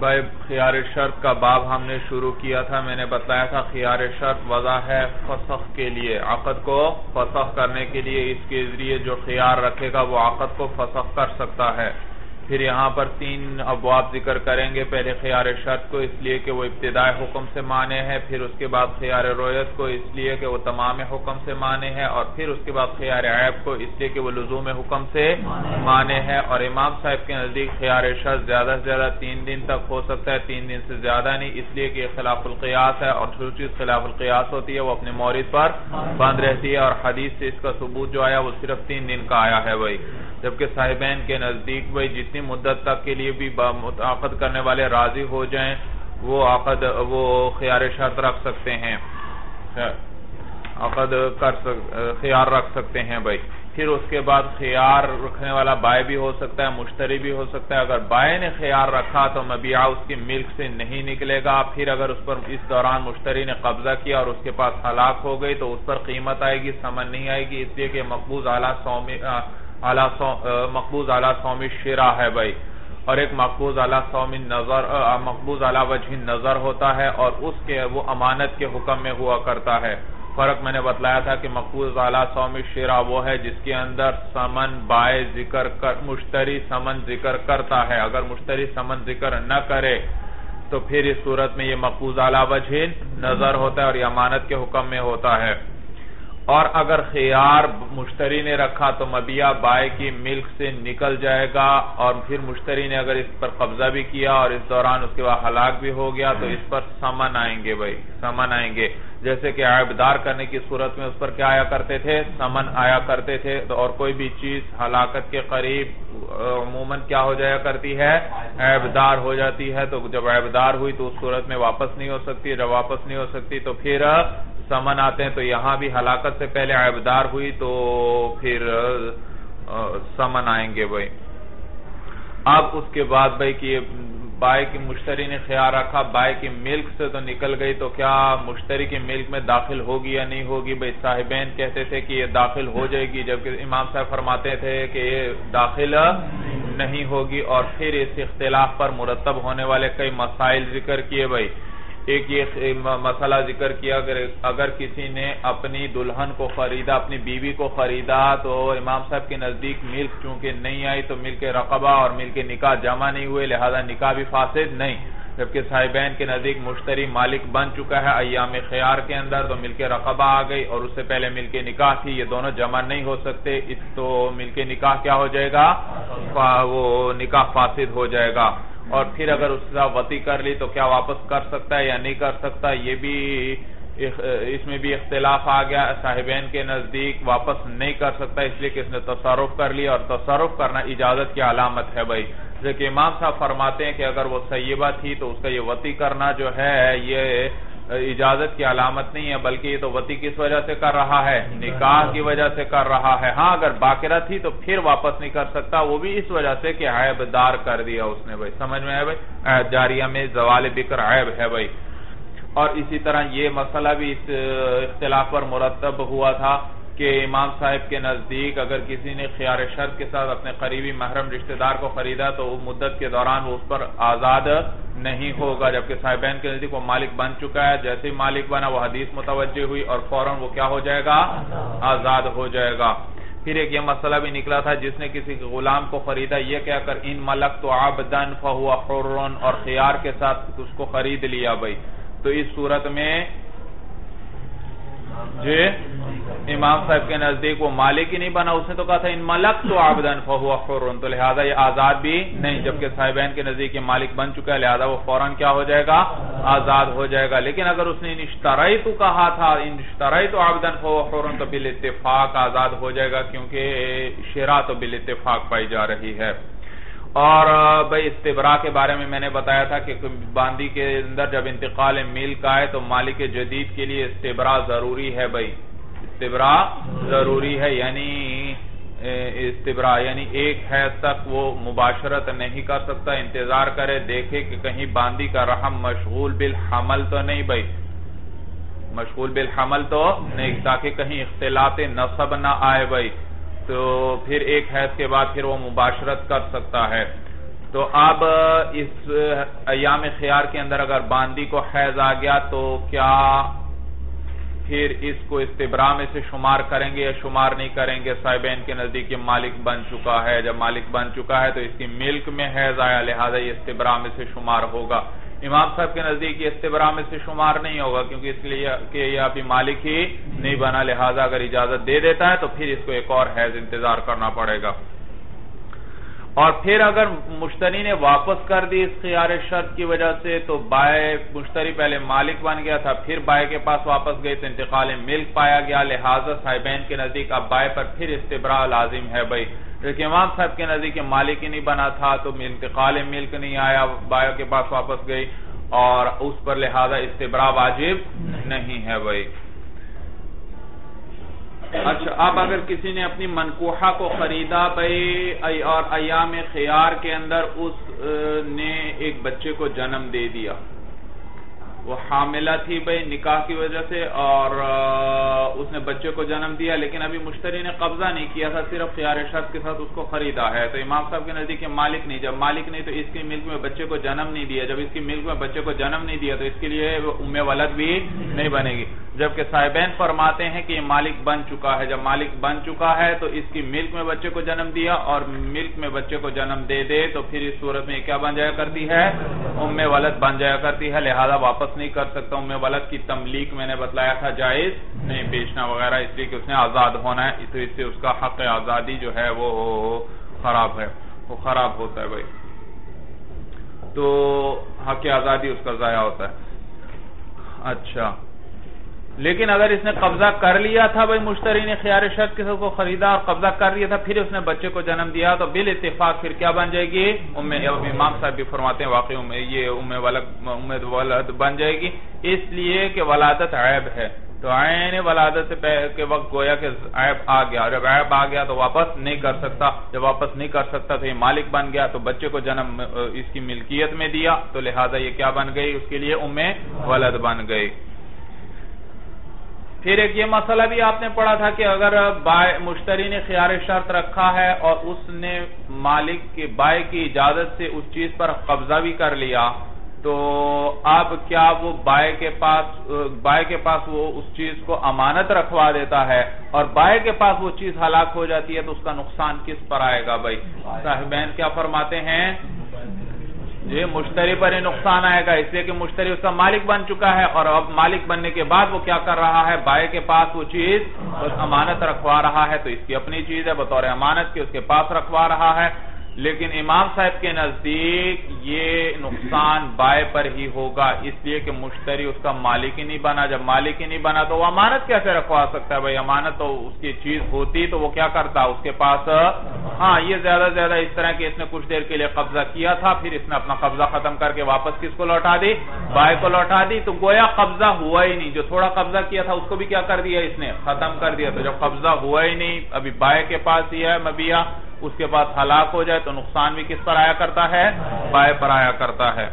بھائی خیار شرط کا باب ہم نے شروع کیا تھا. میں نے بتایا تھا خیار شرط وضع ہے فسخ کے لیے، عقد کو فسخ کرنے کے لیے. اس کے ذریعے جو خیار رکھے گا وہ عقد کو فسخ کر سکتا ہے. پھر یہاں پر 3 ابواب ذکر کریں گے. پہلے خیار شرط کو اس لیے کہ وہ ابتدائی حکم سے مانے ہے، پھر اس کے بعد خیار رویت کو اس لیے کہ وہ تمام حکم سے مانے ہے، اور پھر اس کے بعد خیار عیب کو اس لیے کہ وہ لزوم حکم سے مانے ہے. اور امام صاحب کے نزدیک خیار شرط زیادہ سے زیادہ 3 دن تک ہو سکتا ہے، 3 دن سے زیادہ نہیں، اس لیے کہ یہ خلاف القیاس ہے، اور جو چیز خلاف القیاس ہوتی ہے وہ اپنے مورد پر بند رہتی ہے. اور حدیث سے اس کا ثبوت جو آیا وہ صرف 3 دن کا آیا ہے بھائی. جبکہ صاحبین کے نزدیک بھائی جتنی مدت تک کے لیے بھی عقد کرنے والے راضی ہو جائیں وہ خیار شرط رکھ سکتے ہیں، خیار رکھ سکتے ہیں بھائی. پھر اس کے بعد خیار رکھنے والا بائع بھی ہو سکتا ہے، مشتری بھی ہو سکتا ہے. اگر بائع نے خیار رکھا تو مبیعہ اس کی ملک سے نہیں نکلے گا. پھر اگر اس پر اس دوران مشتری نے قبضہ کیا اور اس کے پاس ہلاک ہو گئی تو اس پر قیمت آئے گی، ثمن نہیں آئے گی، اس لیے کہ مقبوض اعلی صوم شرع ہے بھائی. اور ایک مقبوض اعلی وجہ نظر ہوتا ہے، اور اس کے وہ امانت کے حکم میں ہوا کرتا ہے. فرق میں نے بتلایا تھا کہ مقبوض اعلی صوم شرع وہ ہے جس کے اندر ثمن بائع مشتری ثمن ذکر کرتا ہے. اگر مشتری ثمن ذکر نہ کرے تو پھر اس صورت میں یہ مقبوض اعلی وجہ نظر ہوتا ہے اور یہ امانت کے حکم میں ہوتا ہے. اور اگر خیار مشتری نے رکھا تو مبیعہ بائع کی ملک سے نکل جائے گا، اور پھر مشتری نے اگر اس پر قبضہ بھی کیا اور اس دوران اس کے بعد ہلاک بھی ہو گیا تو اس پر ثمن آئیں گے بھائی، ثمن آئیں گے. جیسے کہ عیبدار کرنے کی صورت میں اس پر کیا آیا کرتے تھے؟ ثمن آیا کرتے تھے. اور کوئی بھی چیز ہلاکت کے قریب عموماً کیا ہو جایا کرتی ہے؟ عیبدار ہو جاتی ہے. تو جب عیبدار ہوئی تو اس صورت میں واپس نہیں ہو سکتی. جب واپس نہیں ہو سکتی تو پھر ثمن آتے ہیں. تو یہاں بھی ہلاکت سے پہلے عیبدار ہوئی تو پھر ثمن آئیں گے بھائی. اب اس کے بعد بھائی کہ بائع کی مشتری نے خیار رکھا، بائع کی ملک سے تو نکل گئی، تو کیا مشتری کی ملک میں داخل ہوگی یا نہیں ہوگی بھائی؟ صاحبین کہتے تھے کہ یہ داخل ہو جائے گی، جبکہ امام صاحب فرماتے تھے کہ یہ داخل نہیں ہوگی. اور پھر اس اختلاف پر مرتب ہونے والے کئی مسائل ذکر کیے بھائی. ایک یہ مسئلہ ذکر کیا اگر کسی نے اپنی دلہن کو خریدا، اپنی بیوی کو خریدا، تو امام صاحب کے نزدیک ملک چونکہ نہیں آئی تو ملک رقبہ اور ملک نکاح جمع نہیں ہوئے، لہذا نکاح بھی فاسد نہیں. جبکہ صاحبین کے نزدیک مشتری مالک بن چکا ہے ایام خیار کے اندر، تو ملک رقبہ آ گئی اور اس سے پہلے ملک نکاح تھی، یہ دونوں جمع نہیں ہو سکتے. اس تو ملک نکاح کیا ہو جائے گا؟ وہ نکاح فاسد ہو جائے گا. اور پھر اگر اس سے وطی کر لی تو کیا واپس کر سکتا ہے یا نہیں کر سکتا؟ یہ بھی اس میں بھی اختلاف آ گیا. صاحبین کے نزدیک واپس نہیں کر سکتا اس لیے کہ اس نے تصرف کر لیا، اور تصرف کرنا اجازت کی علامت ہے بھائی. لیکن امام صاحب فرماتے ہیں کہ اگر وہ سیبہ تھی تو اس کا یہ وطی کرنا جو ہے یہ اجازت کی علامت نہیں ہے، بلکہ یہ تو وطی کس وجہ سے کر رہا ہے؟ نکاح کی وجہ سے کر رہا ہے. ہاں اگر باقرہ تھی تو پھر واپس نہیں کر سکتا، وہ بھی اس وجہ سے کہ عیب دار کر دیا اس نے بھائی. سمجھ میں ہے بھائی؟ جاریہ میں زوال بکر عیب ہے بھائی. اور اسی طرح یہ مسئلہ بھی اس اختلاف پر مرتب ہوا تھا کہ امام صاحب کے نزدیک اگر کسی نے خیار شرط کے ساتھ اپنے قریبی محرم رشتہ دار کو خریدا تو وہ مدت کے دوران وہ اس پر آزاد نہیں ہوگا، جبکہ صاحبین کے نزدیک وہ مالک بن چکا ہے. جیسے ہی مالک بنا وہ حدیث متوجہ ہوئی اور فوراً وہ کیا ہو جائے گا؟ آزاد ہو جائے گا. پھر ایک یہ مسئلہ بھی نکلا تھا جس نے کسی غلام کو خریدا یہ کہہ کر ان ملکت عبدا فهو حر، اور خیار کے ساتھ اس کو خرید لیا بھائی. تو اس صورت میں جی امام صاحب کے نزدیک وہ مالک ہی نہیں بنا، اس نے تو کہا تھا ان ملکت عبدا فهو حر، تو لہذا یہ آزاد بھی نہیں. جبکہ صاحبین کے نزدیک یہ مالک بن چکا ہے، لہذا وہ فوراً کیا ہو جائے گا؟ آزاد ہو جائے گا. لیکن اگر اس نے ان اشتریت کہا تھا، ان اشتریت عبدا فهو حر، تو بالاتفاق آزاد ہو جائے گا، کیونکہ شراء تو بالاتفاق پائی جا رہی ہے. اور بھائی استبراء کے بارے میں نے بتایا تھا کہ باندی کے اندر جب انتقال ملک آئے تو مالک جدید کے لیے استبراء ضروری ہے بھائی. استبراء ضروری ہے، یعنی استبراء یعنی ایک حیض تک وہ مباشرت نہیں کر سکتا، انتظار کرے دیکھے کہ کہیں باندی کا رحم مشغول بالحمل تو نہیں بھائی، مشغول بالحمل تو نہیں، تاکہ کہیں اختلاط نسب نہ آئے بھائی. تو پھر ایک حیض کے بعد پھر وہ مباشرت کر سکتا ہے. تو اب اس ایام خیار کے اندر اگر باندی کو حیض آ گیا تو کیا پھر اس کو استبراء میں سے شمار کریں گے یا شمار نہیں کریں گے؟ صاحبین کے نزدیک یہ مالک بن چکا ہے، جب مالک بن چکا ہے تو اس کی ملک میں حیض آیا، لہذا یہ استبراء میں سے شمار ہوگا۔ امام صاحب کے نزدیک یہ استبراء میں سے شمار نہیں ہوگا، کیونکہ اس لیے کہ یہ ابھی مالک ہی نہیں بنا، لہذا اگر اجازت دے دیتا ہے تو پھر اس کو ایک اور حیض انتظار کرنا پڑے گا۔ اور پھر اگر مشتری نے واپس کر دی اس خیار شرط کی وجہ سے تو مشتری پہلے مالک بن گیا تھا، پھر بائع کے پاس واپس گئی تو انتقال ملک پایا گیا، لہذا صاحبین کے نزدیک اب بائع پر پھر استبراء لازم ہے بھائی، لیکن امام صاحب کے نزدیک مالک ہی نہیں بنا تھا تو انتقال ملک نہیں آیا، بائع کے پاس واپس گئی اور اس پر لہذا استبراء واجب نہیں ہے بھائی۔ اچھا، اب اگر کسی نے اپنی منکوحہ کو خریدا بھائی اور ایام خیار کے اندر اس نے ایک بچے کو جنم دے دیا، وہ حاملہ تھی بھائی نکاح کی وجہ سے اور اس نے بچے کو جنم دیا، لیکن ابھی مشتری نے قبضہ نہیں کیا تھا، صرف خیار شرط کے ساتھ اس کو خریدا ہے، تو امام صاحب کے نزدیک مالک نہیں، جب مالک نہیں تو اس کی ملک میں بچے کو جنم نہیں دیا، جب اس کی ملک میں بچے کو جنم نہیں دیا تو اس کے لیے ام ولد بھی نہیں بنے گی، جبکہ صاحبین فرماتے ہیں کہ یہ مالک بن چکا ہے، جب مالک بن چکا ہے تو اس کی ملک میں بچے کو جنم دیا اور ملک میں بچے کو جنم دے دے تو پھر اس صورت میں کیا بن جایا کرتی ہے؟ ام ولد بن جایا کرتی ہے، لہذا واپس نہیں کر سکتا۔ ام ولد کی تملیک میں نے بتلایا تھا جائز نہیں، بیچنا وغیرہ، اس لیے کہ اس نے آزاد ہونا ہے، تو اس سے اس کا حق آزادی جو ہے وہ خراب ہے، وہ خراب ہوتا ہے بھائی، تو حق آزادی اس کا ضائع ہوتا ہے۔ اچھا، لیکن اگر اس نے قبضہ کر لیا تھا بھائی، مشتری نے خیار شرط کے ساتھ کو خریدا اور قبضہ کر لیا تھا، پھر اس نے بچے کو جنم دیا تو بالاتفاق پھر کیا بن جائے گی؟ امام صاحب بھی فرماتے ہیں واقعی یہ ام ولد بن جائے گی، اس لیے کہ ولادت عیب ہے، تو عین ولادت کے وقت گویا کہ عیب آ گیا، جب عیب آ گیا تو واپس نہیں کر سکتا، جب واپس نہیں کر سکتا تو یہ مالک بن گیا، تو بچے کو جنم اس کی ملکیت میں دیا تو لہذا یہ کیا بن گئی؟ اس کے لیے ام ولد بن گئی۔ پھر ایک یہ مسئلہ بھی آپ نے پڑھا تھا کہ اگر مشتری نے خیار شرط رکھا ہے اور اس نے مالک کے بائع کی اجازت سے اس چیز پر قبضہ بھی کر لیا تو اب کیا وہ بائع کے پاس وہ اس چیز کو امانت رکھوا دیتا ہے اور بائع کے پاس وہ چیز ہلاک ہو جاتی ہے تو اس کا نقصان کس پر آئے گا بھائی؟ صاحبین کیا فرماتے ہیں؟ یہ مشتری پر ہی نقصان آئے گا، اس لیے کہ مشتری اس کا مالک بن چکا ہے اور اب مالک بننے کے بعد وہ کیا کر رہا ہے؟ بائع کے پاس وہ چیز امانت رکھوا رہا ہے، تو اس کی اپنی چیز ہے، بطور امانت کے اس کے پاس رکھوا رہا ہے، لیکن امام صاحب کے نزدیک یہ نقصان بائع پر ہی ہوگا، اس لیے کہ مشتری اس کا مالک ہی نہیں بنا، جب مالک ہی نہیں بنا تو وہ امانت کیسے رکھوا سکتا ہے بھائی؟ امانت تو اس کی چیز ہوتی تو وہ کیا کرتا اس کے پاس؟ ہاں، یہ زیادہ زیادہ اس طرح کہ اس نے کچھ دیر کے لیے قبضہ کیا تھا، پھر اس نے اپنا قبضہ ختم کر کے واپس کس کو لوٹا دی؟ بائع کو لوٹا دی، تو گویا قبضہ ہوا ہی نہیں، جو تھوڑا قبضہ کیا تھا اس کو بھی کیا کر دیا اس نے؟ ختم کر دیا، تو جب قبضہ ہوا ہی نہیں، ابھی بائع کے پاس ہی ہے مبیع، اس کے بعد ہلاک ہو جائے تو نقصان بھی کس پر آیا کرتا ہے؟ بائع پر آیا کرتا ہے۔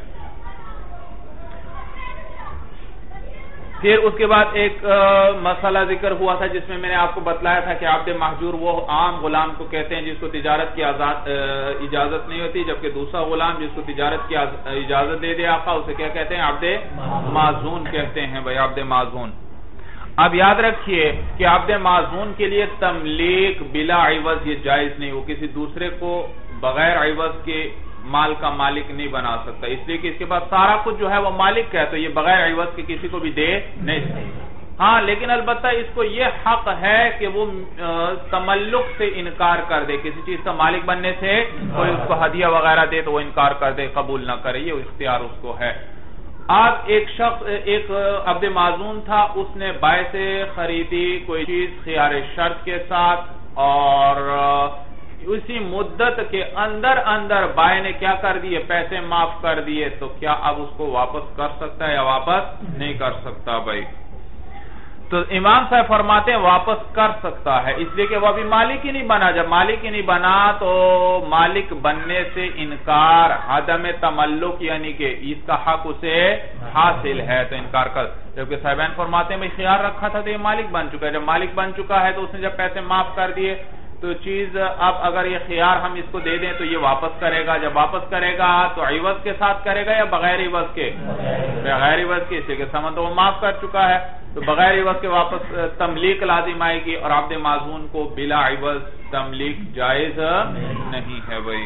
پھر اس کے بعد ایک مسئلہ ذکر ہوا تھا جس میں نے آپ کو بتلایا تھا کہ عبد محجور وہ عام غلام کو کہتے ہیں جس کو تجارت کی اجازت نہیں ہوتی، جبکہ دوسرا غلام جس کو تجارت کی اجازت دے دے آقا اسے کیا کہتے ہیں؟ عبد معزون کہتے ہیں بھائی، عبد معزون۔ اب یاد رکھیے کہ عبد معزون کے لیے تملیک بلا عوض یہ جائز نہیں، وہ کسی دوسرے کو بغیر عوض کے مال کا مالک نہیں بنا سکتا، اس لیے کہ اس کے پاس سارا کچھ جو ہے وہ مالک ہے، تو یہ بغیر عوض کے کسی کو بھی دے نہیں سکتا۔ ہاں، لیکن البتہ اس کو یہ حق ہے کہ وہ تملک سے انکار کر دے، کسی چیز کا مالک بننے سے کوئی اس کو ہدیہ وغیرہ دے تو وہ انکار کر دے، قبول نہ کرے، یہ اختیار اس کو ہے۔ اب ایک عبد معزون تھا، اس نے بائع سے خریدی کوئی چیز خیار شرط کے ساتھ اور اسی مدت کے اندر بائع نے کیا کر دیے؟ پیسے معاف کر دیے، تو کیا اب اس کو واپس کر سکتا ہے یا واپس نہیں کر سکتا بھائی؟ تو امام صاحب فرماتے ہیں واپس کر سکتا ہے، اس لیے کہ وہ ابھی مالک ہی نہیں بنا، جب مالک ہی نہیں بنا تو مالک بننے سے انکار، عدم تملک یعنی کہ اس کا حق اسے حاصل ہے تو انکار کر، جبکہ صاحبین فرماتے ہیں بھئی خیار رکھا تھا تو یہ مالک بن چکا ہے، جب مالک بن چکا ہے تو اس نے جب پیسے معاف کر دیے تو چیز اب اگر یہ خیار ہم اس کو دے دیں تو یہ واپس کرے گا. جب واپس کرے گا تو عوض کے ساتھ کرے گا یا بغیر عوض کے؟ بغیر عوض کے، اس لیے کہ ثمن تو وہ معاف کر چکا ہے. تو بغیر عوض کے واپس تملیک لازم آئے گی، اور عبد معزون کو بلا عوض تملیک جائز نہیں ہے بھائی.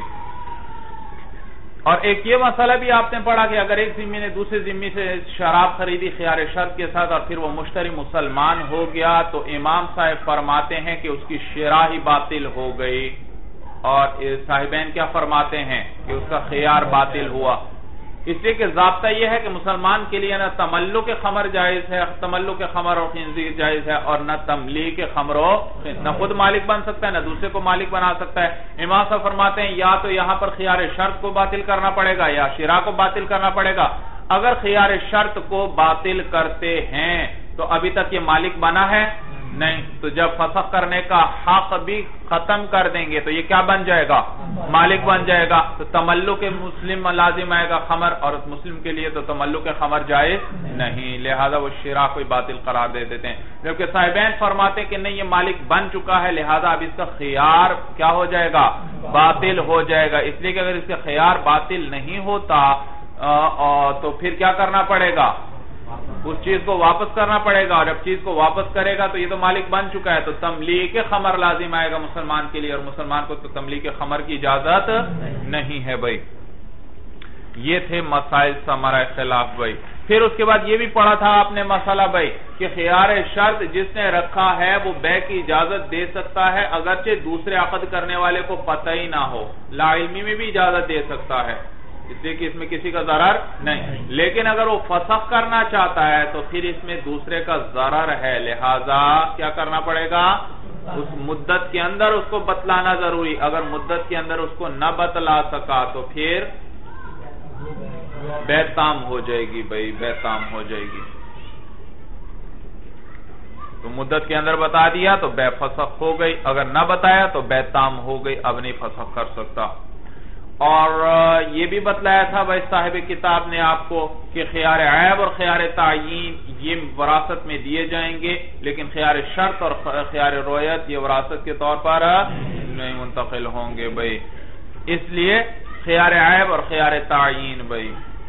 اور ایک یہ مسئلہ بھی آپ نے پڑھا کہ اگر ایک ذمہ نے دوسرے ذمہ سے شراب خریدی خیار شرط کے ساتھ اور پھر وہ مشتری مسلمان ہو گیا تو امام صاحب فرماتے ہیں کہ اس کی شرح ہی باطل ہو گئی. اور صاحبین کیا فرماتے ہیں کہ اس کا خیار باطل ہوا. اس لیے کہ ضابطہ یہ ہے کہ مسلمان کے لیے نہ تملک خمر جائز ہے، تملک خمر اور خنزیر جائز ہے، اور نہ تملیک خمر نہ خود مالک بن سکتا ہے نہ دوسرے کو مالک بنا سکتا ہے. امام صاحب فرماتے ہیں یا تو یہاں پر خیار شرط کو باطل کرنا پڑے گا یا شرع کو باطل کرنا پڑے گا. اگر خیار شرط کو باطل کرتے ہیں تو ابھی تک یہ مالک بنا ہے نہیں، تو جب فسخ کرنے کا حق بھی ختم کر دیں گے تو یہ کیا بن جائے گا؟ مالک بن جائے گا. تو تملک مسلم لازم آئے گا خمر، اور مسلم کے لیے تو تملک خمر جائز نہیں، لہذا وہ شرع کو باطل قرار دے دیتے ہیں. جبکہ صاحبین فرماتے ہیں کہ نہیں، یہ مالک بن چکا ہے لہذا اب اس کا خیار کیا ہو جائے گا؟ باطل ہو جائے گا. اس لیے کہ اگر اس کا خیار باطل نہیں ہوتا تو پھر کیا کرنا پڑے گا؟ اس چیز کو واپس کرنا پڑے گا، اور جب چیز کو واپس کرے گا تو یہ تو مالک بن چکا ہے، تو تملیک خمر لازم آئے گا مسلمان کے لیے، اور مسلمان کو تو تملیک خمر کی اجازت نہیں ہے بھائی. یہ تھے مسائل ثمرہ خلاف بھائی. پھر اس کے بعد یہ بھی پڑھا تھا آپ نے مسئلہ بھائی کہ خیار شرط جس نے رکھا ہے وہ بیع کی اجازت دے سکتا ہے اگرچہ دوسرے عقد کرنے والے کو پتہ ہی نہ ہو. لا علمی میں بھی اجازت دے سکتا ہے، اس لیے کہ اس میں کسی کا ضرر نہیں. لیکن اگر وہ فسخ کرنا چاہتا ہے تو پھر اس میں دوسرے کا ضرر ہے، لہذا کیا کرنا پڑے گا؟ اس مدت کے اندر اس کو بتلانا ضروری. اگر مدت کے اندر اس کو نہ بتلا سکا تو پھر بیع تام ہو جائے گی بھائی، بیع تام ہو جائے گی. تو مدت کے اندر بتا دیا تو بیع فسخ ہو گئی، اگر نہ بتایا تو بیع تام ہو گئی، اب نہیں فسخ کر سکتا. اور یہ بھی بتلایا تھا بھائی صاحب کتاب نے آپ کو کہ خیار عیب اور خیار تعیین یہ وراثت میں دیے جائیں گے، لیکن خیار شرط اور خیار رویت یہ وراثت کے طور پر نہیں منتقل ہوں گے بھائی. اس لیے خیار عیب اور خیار تعیین بھائی.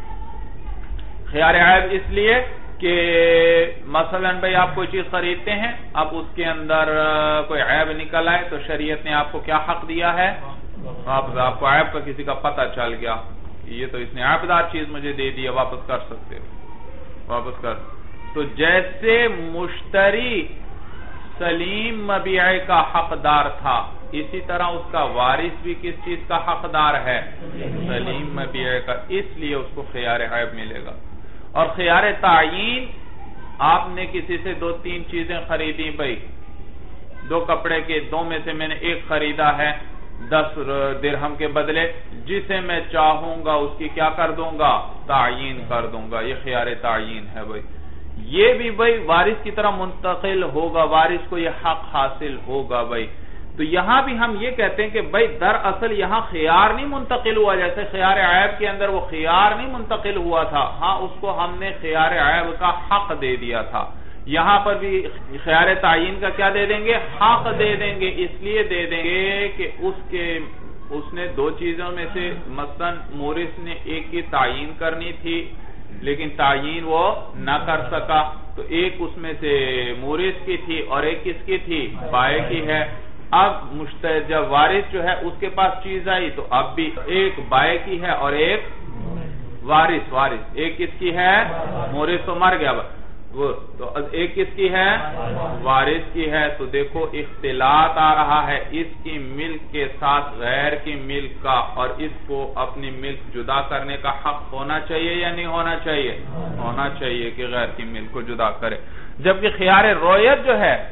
خیار عیب اس لیے کہ مثلا بھائی آپ کوئی چیز خریدتے ہیں، اب اس کے اندر کوئی عیب نکل آئے تو شریعت نے آپ کو کیا حق دیا ہے؟ آپ کو عیب کا کسی کا پتہ چل گیا، یہ تو اس نے عیبدار چیز مجھے دے دی، واپس کر سکتے ہو، واپس کر. تو جیسے مشتری سلیم مبیع کا حقدار تھا، اسی طرح اس کا وارث بھی کس چیز کا حقدار ہے؟ سلیم مبیع کا. اس لیے اس کو خیار عیب ملے گا. اور خیار تعیین، آپ نے کسی سے 2-3 چیزیں خریدی بھائی، 2 کپڑے کے، 2 میں سے میں نے ایک خریدا ہے 10 درہم کے بدلے، جسے میں چاہوں گا اس کی کیا کر دوں گا؟ تعیین کر دوں گا. یہ خیار تعیین ہے بھائی. یہ بھی بھائی وارث کی طرح منتقل ہوگا، وارث کو یہ حق حاصل ہوگا بھائی. تو یہاں بھی ہم یہ کہتے ہیں کہ بھائی دراصل یہاں خیار نہیں منتقل ہوا، جیسے خیار عیب کے اندر وہ خیار نہیں منتقل ہوا تھا، ہاں اس کو ہم نے خیار عیب کا حق دے دیا تھا. یہاں پر بھی خیار تعیین کا کیا دے دیں گے؟ حق دے دیں گے. اس لیے دے دیں گے کہ اس نے 2 چیزوں میں سے مثلا مورث نے ایک کی تعیین کرنی تھی لیکن تعیین وہ نہ کر سکا، تو ایک اس میں سے مورث کی تھی اور ایک کس کی تھی؟ بائع کی ہے. اب جب وارث جو ہے اس کے پاس چیز آئی تو اب بھی ایک بائع کی ہے اور ایک وارث. ایک کس کی ہے؟ مورث تو مر گیا، تو ایک کس کی ہے؟ وارث کی ہے. تو دیکھو اختلاط آ رہا ہے اس کی ملک کے ساتھ غیر کی ملک کا، اور اس کو اپنی ملک جدا کرنے کا حق ہونا چاہیے یا نہیں ہونا چاہیے؟ ہونا چاہیے کہ غیر کی ملک کو جدا کرے. جبکہ خیار رویت جو ہے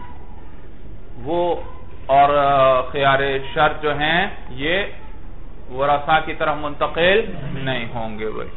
وہ اور خیار شرط جو ہیں یہ ورثاء کی طرف منتقل نہیں ہوں گے بھائی.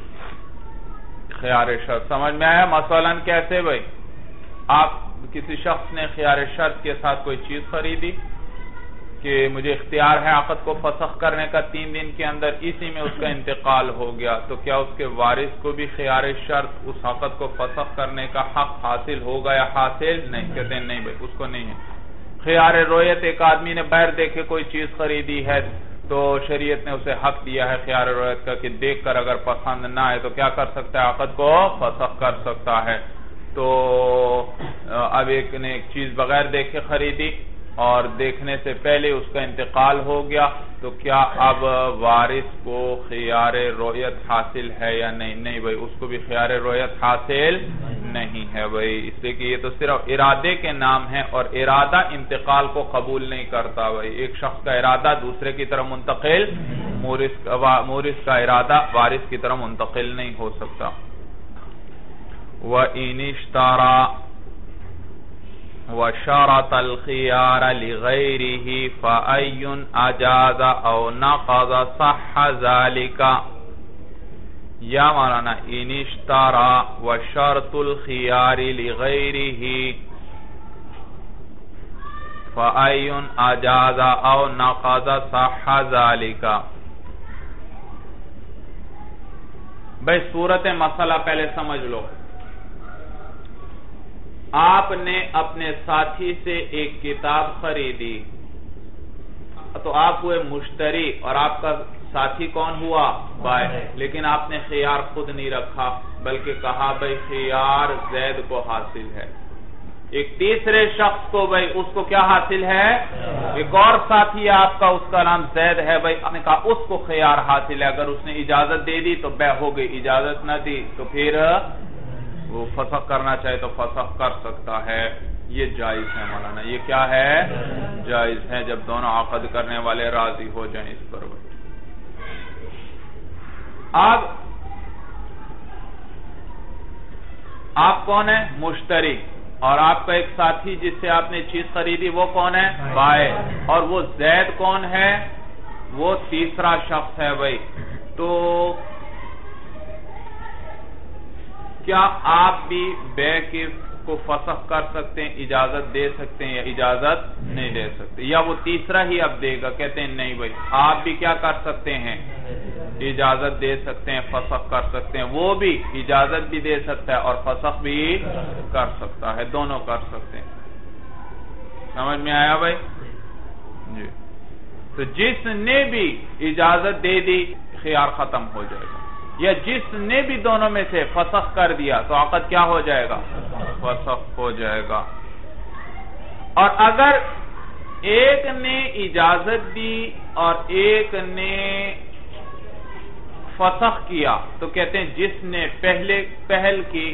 خیار شرط سمجھ میں آیا؟ مثلا کیسے بھائی؟ آپ کسی شخص نے خیار شرط کے ساتھ کوئی چیز خریدی کہ مجھے اختیار ہے عقد کو فسخ کرنے کا 3 دن کے اندر، اسی میں اس کا انتقال ہو گیا، تو کیا اس کے وارث کو بھی خیار شرط اس عقد کو فسخ کرنے کا حق حاصل ہوگا یا حاصل نہیں؟ کہتے ہیں نہیں بھائی، اس کو نہیں ہے. خیار رویت، ایک آدمی نے بغیر دیکھے کوئی چیز خریدی ہے تو شریعت نے اسے حق دیا ہے خیار رویت کا کہ دیکھ کر اگر پسند نہ آئے تو کیا کر سکتا ہے؟ عقد کو فسخ کر سکتا ہے۔ تو اب ایک نے ایک چیز بغیر دیکھے خریدی اور دیکھنے سے پہلے اس کا انتقال ہو گیا، تو کیا اب وارث کو خیار رویت حاصل ہے یا نہیں؟ نہیں بھائی، اس کو بھی خیار رویت حاصل نہیں ہے بھائی، اس لیے کہ یہ تو صرف ارادے کے نام ہے اور ارادہ انتقال کو قبول نہیں کرتا بھائی۔ ایک شخص کا ارادہ دوسرے کی طرف منتقل، مورث کا ارادہ وارث کی طرف منتقل نہیں ہو سکتا۔ وَإِنِ اشْتَرَى وَشَرَطَ الْخِيَارَ لِغَيْرِهِ فَأَيٌّ أَجَازَ أَوْ نَقَضَ صَحَّ ذَلِكَ۔ یا مولانا إِنِ اشْتَرَى وَشَرْطُ الْخِيَارِ لِغَيْرِهِ فَأَيٌّ أَجَازَ أَوْ نَقَضَ صَحَّ ذَلِكَ۔ بھئی صورت مسئلہ پہلے سمجھ لو۔ آپ نے اپنے ساتھی سے ایک کتاب خریدی تو آپ ہوئے مشتری اور آپ کا ساتھی کون ہوا؟ بائع، لیکن آپ نے خیار خود نہیں رکھا بلکہ کہا بھئی خیار زید کو حاصل ہے۔ ایک تیسرے شخص کو بھئی اس کو کیا حاصل ہے؟ ایک اور ساتھی آپ کا، اس کا نام زید ہے بھئی، آپ نے کہا اس کو خیار حاصل ہے۔ اگر اس نے اجازت دے دی تو بیع ہو گئی، اجازت نہ دی تو پھر وہ فسخ کرنا چاہے تو فسخ کر سکتا ہے۔ یہ جائز ہے مولانا، یہ کیا ہے؟ جائز ہے جب دونوں عقد کرنے والے راضی ہو جائیں اس پر۔ اب آپ کون ہیں؟ مشتری، اور آپ کا ایک ساتھی جس سے آپ نے چیز خریدی وہ کون ہے؟ بائع، اور وہ زید کون ہے؟ وہ تیسرا شخص ہے بھائی۔ تو کیا آپ بھی بیع کو فسخ کر سکتے ہیں، اجازت دے سکتے ہیں یا اجازت نہیں دے سکتے؟ یا وہ تیسرا ہی اب دے گا؟ کہتے ہیں نہیں بھائی، آپ بھی کیا کر سکتے ہیں؟ اجازت دے سکتے ہیں، فسخ کر سکتے ہیں۔ وہ بھی اجازت بھی دے سکتا ہے اور فسخ بھی کر سکتا ہے، دونوں کر سکتے ہیں۔ سمجھ میں آیا بھائی؟ جی۔ تو جس نے بھی اجازت دے دی خیار ختم ہو جائے گا، یا جس نے بھی دونوں میں سے فسخ کر دیا تو عقد کیا ہو جائے گا؟ فسخ ہو جائے گا۔ اور اگر ایک نے اجازت دی اور ایک نے فسخ کیا تو کہتے ہیں جس نے پہل کی،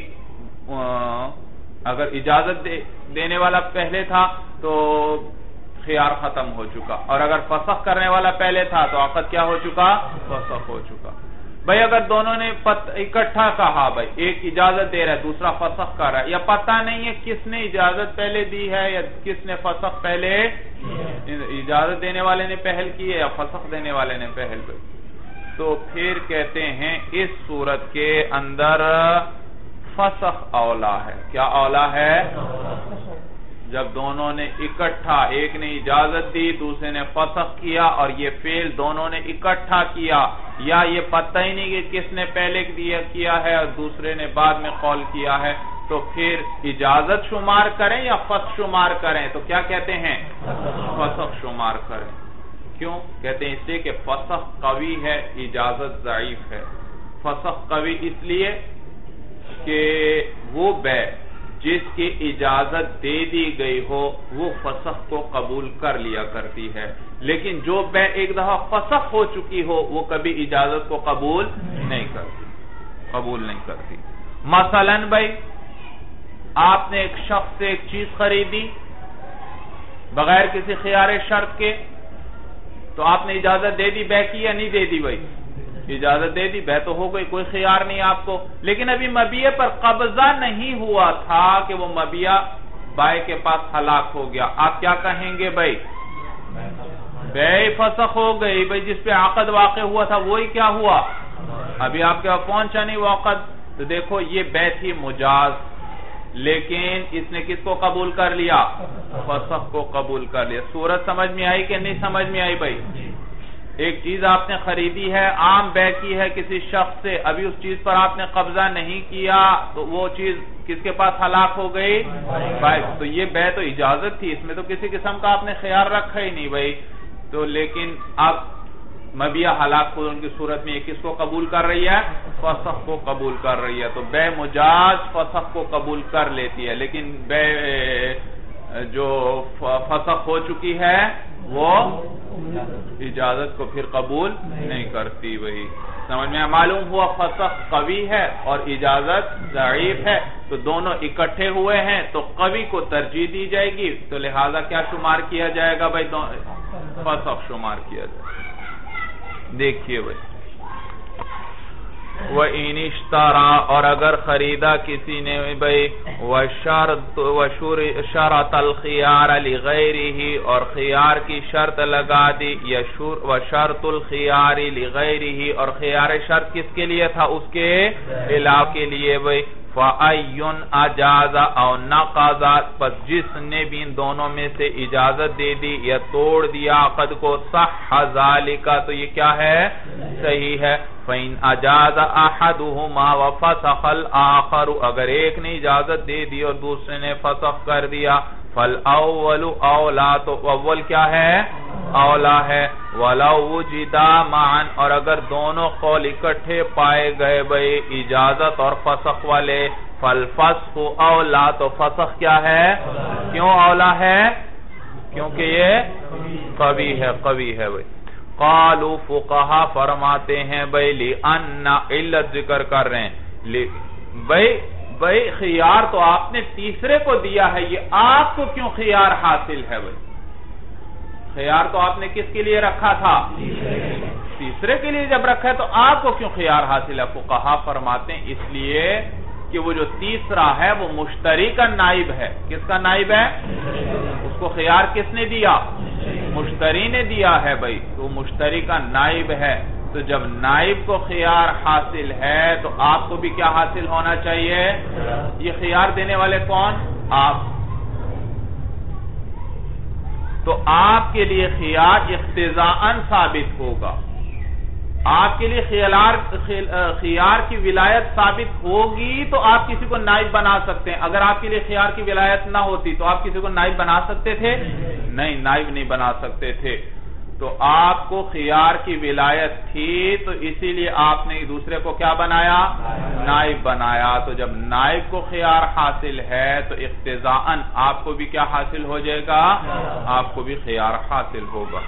اگر اجازت دینے والا پہلے تھا تو خیار ختم ہو چکا، اور اگر فسخ کرنے والا پہلے تھا تو عقد کیا ہو چکا؟ فسخ ہو چکا۔ بھئی اگر دونوں نے اکٹھا کہا، بھئی ایک اجازت دے رہا ہے دوسرا فسخ کر رہا ہے، یا پتہ نہیں ہے کس نے اجازت پہلے دی ہے یا کس نے فسخ پہلے، اجازت دینے والے نے پہل کی ہے یا فسخ دینے والے نے پہل کی، تو پھر کہتے ہیں اس صورت کے اندر فسخ اولا ہے۔ کیا اولا ہے؟ جب دونوں نے اکٹھا، ایک نے اجازت دی دوسرے نے فسخ کیا، اور یہ فعل دونوں نے اکٹھا کیا، یا یہ پتہ ہی نہیں کہ کس نے پہلے کیا ہے اور دوسرے نے بعد میں قول کیا ہے، تو پھر اجازت شمار کریں یا فسخ شمار کریں؟ تو کیا کہتے ہیں؟ فسخ شمار کریں۔ کیوں؟ کہتے ہیں اس لیے کہ فسخ قوی ہے، اجازت ضعیف ہے۔ فسخ قوی اس لیے کہ وہ بیع جس کی اجازت دے دی گئی ہو وہ فسخ کو قبول کر لیا کرتی ہے، لیکن جو بیع ایک دفعہ فسخ ہو چکی ہو وہ کبھی اجازت کو قبول نہیں کرتی۔ مثلا بھائی آپ نے ایک شخص سے ایک چیز خریدی بغیر کسی خیار شرط کے، تو آپ نے اجازت دے دی بیع کی یا نہیں دے دی؟ بھائی اجازت دے دی، بیع تو ہو گئی، کوئی خیار نہیں آپ کو، لیکن ابھی مبیع پر قبضہ نہیں ہوا تھا کہ وہ مبیع بائع کے پاس ہلاک ہو گیا، آپ کیا کہیں گے؟ بھائی بیع فسخ ہو گئی، بھائی جس پہ عقد واقع ہوا تھا وہی کیا ہوا؟ ابھی آپ کے پاس پہنچا نہیں وہ عقد۔ تو دیکھو یہ بیع تھی مجاز، لیکن اس نے کس کو قبول کر لیا؟ فسخ کو قبول کر لیا۔ صورت سمجھ میں آئی کہ نہیں سمجھ میں آئی بھائی؟ ایک چیز آپ نے خریدی ہے، عام بے کی ہے کسی شخص سے، ابھی اس چیز پر آپ نے قبضہ نہیں کیا تو وہ چیز کس کے پاس ہلاک ہو گئی؟ بھائی تو یہ بے تو اجازت تھی، اس میں تو کسی قسم کا آپ نے خیال رکھا ہی نہیں بھائی. تو لیکن اب مبیع ہلاک ہونے کی صورت میں یہ کس کو قبول کر رہی ہے؟ فسخ کو قبول کر رہی ہے. تو بے مجاز فسخ کو قبول کر لیتی ہے، لیکن بے جو فسخ ہو چکی ہے وہ اجازت کو پھر قبول نہیں کرتی. وہی سمجھ میں معلوم ہوا، فسخ قوی ہے اور اجازت ضعیف ہے، تو دونوں اکٹھے ہوئے ہیں تو قوی کو ترجیح دی جائے گی، تو لہذا کیا شمار کیا جائے گا بھائی؟ فسخ شمار کیا جائے گا. دیکھیے بھائی، وَإِنِ اشْتَرَى، اور اگر خریدا کسی نے بھائی، وَشَرَطَ الْخِيَارَ لِغَيْرِهِ، اور خیار کی شرط لگا دی، وَشَرْطُ الْخِيَارِ لِغَيْرِهِ، اور خیار شرط کس کے لیے تھا؟ اس کے علاوہ کے لیے بھائی. فَأَيٌّ أَجَازَ أَوْ نَقَضَ، پس جس نے بھی ان دونوں میں سے اجازت دے دی یا توڑ دیا عقد کو، صح ذَلِكَ، تو یہ کیا ہے؟ صحیح ہے. فَإِنْ أَجَازَ أَحَدُهُمَا وَفَسَخَ الْآخَرُ، اگر ایک نے اجازت دے دی اور دوسرے نے فسخ کر دیا، فَالْأَوَّلُ أَوْلَى، تو اول کیا ہے؟ اولا ہے. وَلَوْ وُجِدَا مَعًا، اور اگر دونوں قول اکٹھے پائے گئے بھئی اجازت اور فسخ والے، فَالْفَسْخُ أَوْلَى، تو فسخ کیا ہے؟ کیوں اولا ہے؟ کیونکہ یہ قوی ہے، قوی ہے بھئی. قالوا فقہا فرماتے ہیں بھئی لِأَنَّ، علت ذکر کر رہے ہیں بھئی خیار تو آپ نے تیسرے کو دیا ہے، یہ آپ کو کیوں خیار حاصل ہے بھئی؟ خیار تو آپ نے کس کے لیے رکھا تھا؟ تیسرے کے لیے جب رکھا ہے تو آپ کو کیوں خیار حاصل ہے؟ فقہا فرماتے ہیں اس لیے کہ وہ جو تیسرا ہے وہ مشتری کا نائب ہے. کس کا نائب ہے؟ اس کو خیار کس نے دیا؟ مشتری نے دیا ہے بھئی، تو مشتری کا نائب ہے. تو جب نائب کو خیار حاصل ہے تو آپ کو بھی کیا حاصل ہونا چاہیے؟ یہ خیار دینے والے کون؟ آپ. تو آپ کے لیے خیار اقتضاءً ثابت ہوگا. آپ کے لیے خیار کی ولایت ثابت ہوگی تو آپ کسی کو نائب بنا سکتے ہیں. اگر آپ کے لیے خیار کی ولایت نہ ہوتی تو آپ کسی کو نائب بنا سکتے تھے؟ نہیں، نائب نہیں بنا سکتے تھے. تو آپ کو خیار کی ولایت تھی تو اسی لیے آپ نے دوسرے کو کیا بنایا؟ نائب بنایا. تو جب نائب کو خیار حاصل ہے تو اقتضاءً آپ کو بھی کیا حاصل ہو جائے گا؟ آپ کو بھی خیار حاصل ہوگا،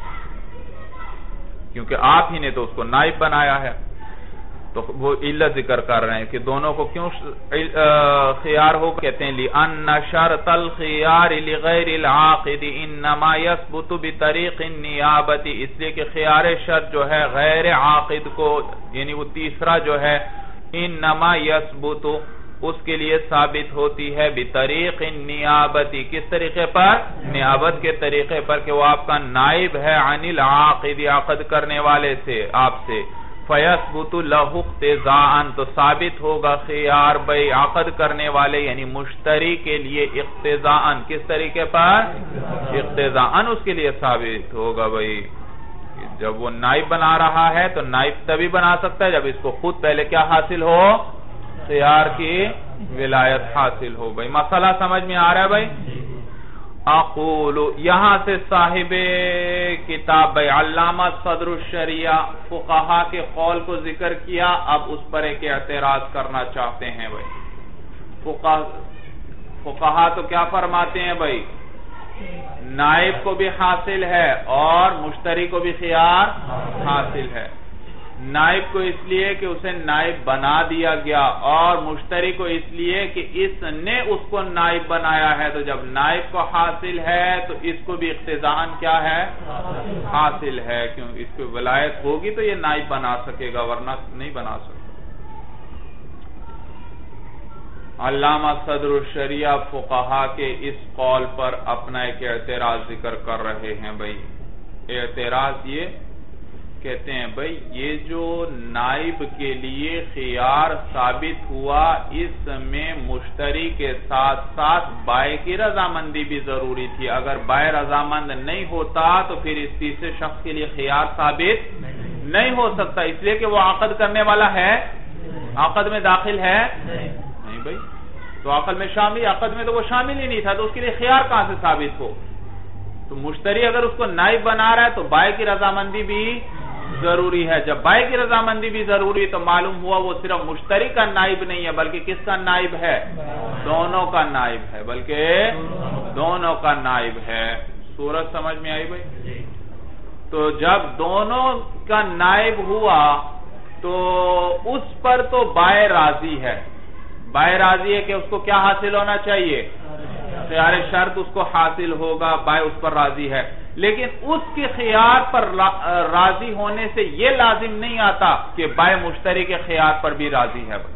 کیونکہ آپ ہی نے تو اس کو نائب بنایا ہے. تو وہ علت ذکر کر رہے ہیں کہ دونوں کو کیوں خیار ہو. کہتے ہیں لِأَنَّ شَرْطَ الْخِيَارِ لِغَيْرِ الْعَاقِدِ إِنَّمَا يَثْبُتُ بِطَرِيقِ النِّيَابَةِ، اس لیے کہ خیار شرط جو ہے غیر عاقد کو، یعنی وہ تیسرا جو ہے، إِنَّمَا يَثْبُتُ، اس کے لیے ثابت ہوتی ہے بِطَرِيقِ النِّيَابَةِ، کس طریقے پر؟ نیابت کے طریقے پر، کہ وہ آپ کا نائب ہے عن العاقد، عقد کرنے والے سے، آپ سے. فَيَثْبُتُ لَهُ اقْتِضَاءً، تو ثابت ہوگا خیار بھئی عقد کرنے والے یعنی مشتری کے لیے اقتضاءً، کس طریقے پر؟ اقتضاءً اس کے لیے ثابت ہوگا بھئی. جب وہ نائب بنا رہا ہے تو نائب تبھی بنا سکتا ہے جب اس کو خود پہلے کیا حاصل ہو؟ خیار کی ولایت حاصل ہو بھئی. مسئلہ سمجھ میں آ رہا ہے بھئی؟ اقول، یہاں سے صاحب کتاب بھئی علامہ صدر الشریعہ فقہا کے قول کو ذکر کیا، اب اس پر ایک اعتراض کرنا چاہتے ہیں بھئی. فقہا تو کیا فرماتے ہیں بھئی؟ نائب کو بھی حاصل ہے اور مشتری کو بھی خیار حاصل ہے. نائب کو اس لیے کہ اسے نائب بنا دیا گیا، اور مشتری کو اس لیے کہ اس نے اس کو نائب بنایا ہے. تو جب نائب کو حاصل ہے تو اس کو بھی اقتضاءً کیا ہے؟ حاصل ہے، کیوں اس کو ولایت ہوگی تو یہ نائب بنا سکے گا، ورنہ نہیں بنا سکے. علامہ صدر الشریعہ فقہا کے اس قول پر اپنا ایک اعتراض ذکر کر رہے ہیں بھئی. اعتراض یہ کہتے ہیں بھئی یہ جو نائب کے لیے خیار ثابت ہوا اس میں مشتری کے ساتھ ساتھ بائع کی رضامندی بھی ضروری تھی. اگر بائع رضامند نہیں ہوتا تو پھر اس تیسرے شخص کے لیے خیار ثابت نہیں ہو سکتا، اس لیے کہ وہ عقد کرنے والا ہے، عقد میں داخل ہے نہیں بھئی. تو عقد میں تو وہ شامل ہی نہیں تھا، تو اس کے لیے خیار کہاں سے ثابت ہو؟ تو مشتری اگر اس کو نائب بنا رہا ہے تو بائع کی رضامندی بھی ضروری ہے. جب بائع کی رضامندی بھی ضروری تو معلوم ہوا وہ صرف مشتری کا نائب نہیں ہے بلکہ کس کا نائب ہے؟ دونوں کا نائب ہے، بلکہ دونوں کا نائب ہے. صورت سمجھ میں آئی بھائی؟ تو جب دونوں کا نائب ہوا تو اس پر تو بائع راضی ہے، بائع راضی ہے کہ اس کو کیا حاصل ہونا چاہیے؟ خیار شرط اس کو حاصل ہوگا، بائع اس پر راضی ہے. لیکن اس کے خیار پر راضی ہونے سے یہ لازم نہیں آتا کہ بائع مشتری کے خیار پر بھی راضی ہے.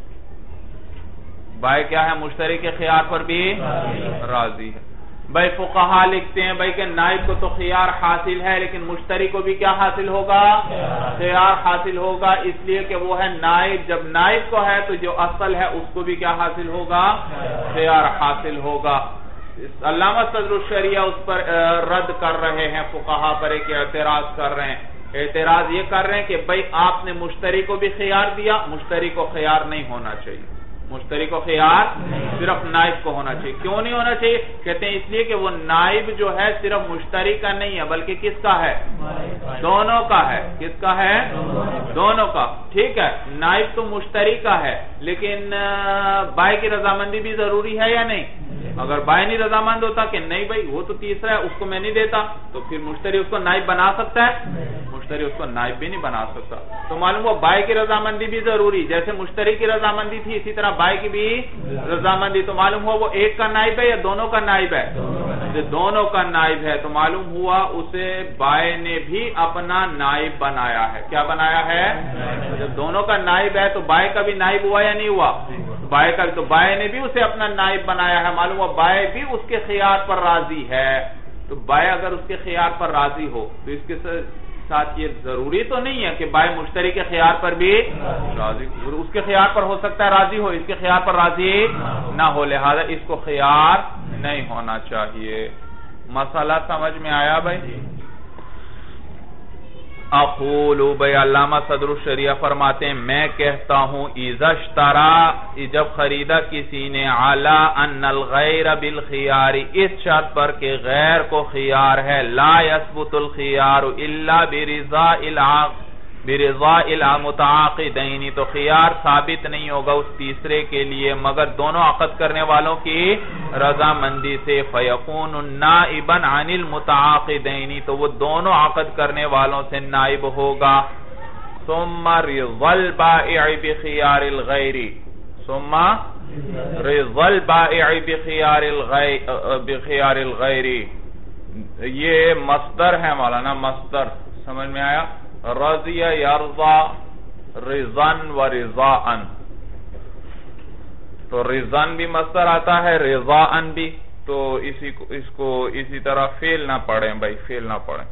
بائع کیا ہے؟ مشتری کے خیار پر بھی راضی ہے. بھائی فقہا لکھتے ہیں بھائی کہ نائب کو تو خیار حاصل ہے لیکن مشتری کو بھی کیا حاصل ہوگا؟ خیار حاصل ہوگا، اس لیے کہ وہ ہے نائب. جب نائب کو ہے تو جو اصل ہے اس کو بھی کیا حاصل ہوگا؟ خیار حاصل ہوگا. علامہ صدر الشریعہ اس پر رد کر رہے ہیں، فقہا پر ایک اعتراض کر رہے ہیں. اعتراض یہ کر رہے ہیں کہ بھائی آپ نے مشتری کو بھی خیار دیا، مشتری کو خیار نہیں ہونا چاہیے، مشتری کو خیار صرف نائب کو ہونا چاہیے. کیوں نہیں ہونا چاہیے؟ کہتے ہیں اس لیے کہ وہ نائب جو ہے صرف مشتری کا نہیں ہے بلکہ کس کا ہے؟ دونوں کا ہے. کس کا ہے؟ دونوں کا. ٹھیک ہے، نائب تو مشتری کا ہے لیکن بائع کی رضامندی بھی ضروری ہے یا نہیں؟ اگر بائع نہیں رضامند ہوتا کہ نہیں بھائی وہ تو تیسرا ہے اس کو میں نہیں دیتا تو پھر مشتری اس کو نائب بنا سکتا ہے؟ مشتری اس کو نائب بھی نہیں بنا سکتا. تو معلوم وہ بائع کی رضامندی بھی ضروری، جیسے مشتری کی رضامندی تھی اسی طرح بائع کی بھی رضامندی. تو معلوم ہوا وہ ایک کا نائب ہے یا دونوں کا نائب ہے؟ دونوں کا نائب ہے. تو معلوم ہوا اسے بائع نے بھی اپنا نائب بنایا ہے. کیا بنایا ہے؟ جب دونوں کا نائب ہے تو بائع کا بھی نائب ہوا یا نہیں ہوا؟ بائع کا بھی. تو بائع نے بھی اسے اپنا نائب بنایا ہے. معلوم ہوا بائع بھی اس کے خیار پر راضی ہے. تو بائع اگر اس کے خیار پر راضی ہو تو اس کے ساتھ یہ ضروری تو نہیں ہے کہ بائع مشتری کے خیار پر بھی راضی، اس کے خیار پر ہو سکتا ہے راضی ہو، اس کے خیار پر راضی نہ ہو، لہذا اس کو خیار نہیں ہونا چاہیے. مسئلہ سمجھ میں آیا بھائی؟ اقول بھائی علامہ صدر الشریعہ فرماتے ہیں میں کہتا ہوں اذا اشترى جب خریدا کسی نے علی ان الغیر بالخیار اس شرط پر کہ غیر کو خیار ہے لا یثبت الخیار الا برضا المتعاقدین تو خیار ثابت نہیں ہوگا اس تیسرے کے لیے مگر دونوں عقد کرنے والوں کی رضامندی سے فیکون نائبا عن المتعاقدین تو وہ دونوں عقد کرنے والوں سے نائب ہوگا. ثم رضا البائع بخیار الغیر ثم رضا البائع بخیار الغیر یہ مصدر ہے مولانا، مصدر سمجھ میں آیا؟ رضی یرضا رضان و رضاءن. تو رضان بھی مصدر آتا ہے، رضاءن بھی. تو اس کو اسی طرح فعل نہ پڑھیں بھائی، فعل نہ پڑھیں.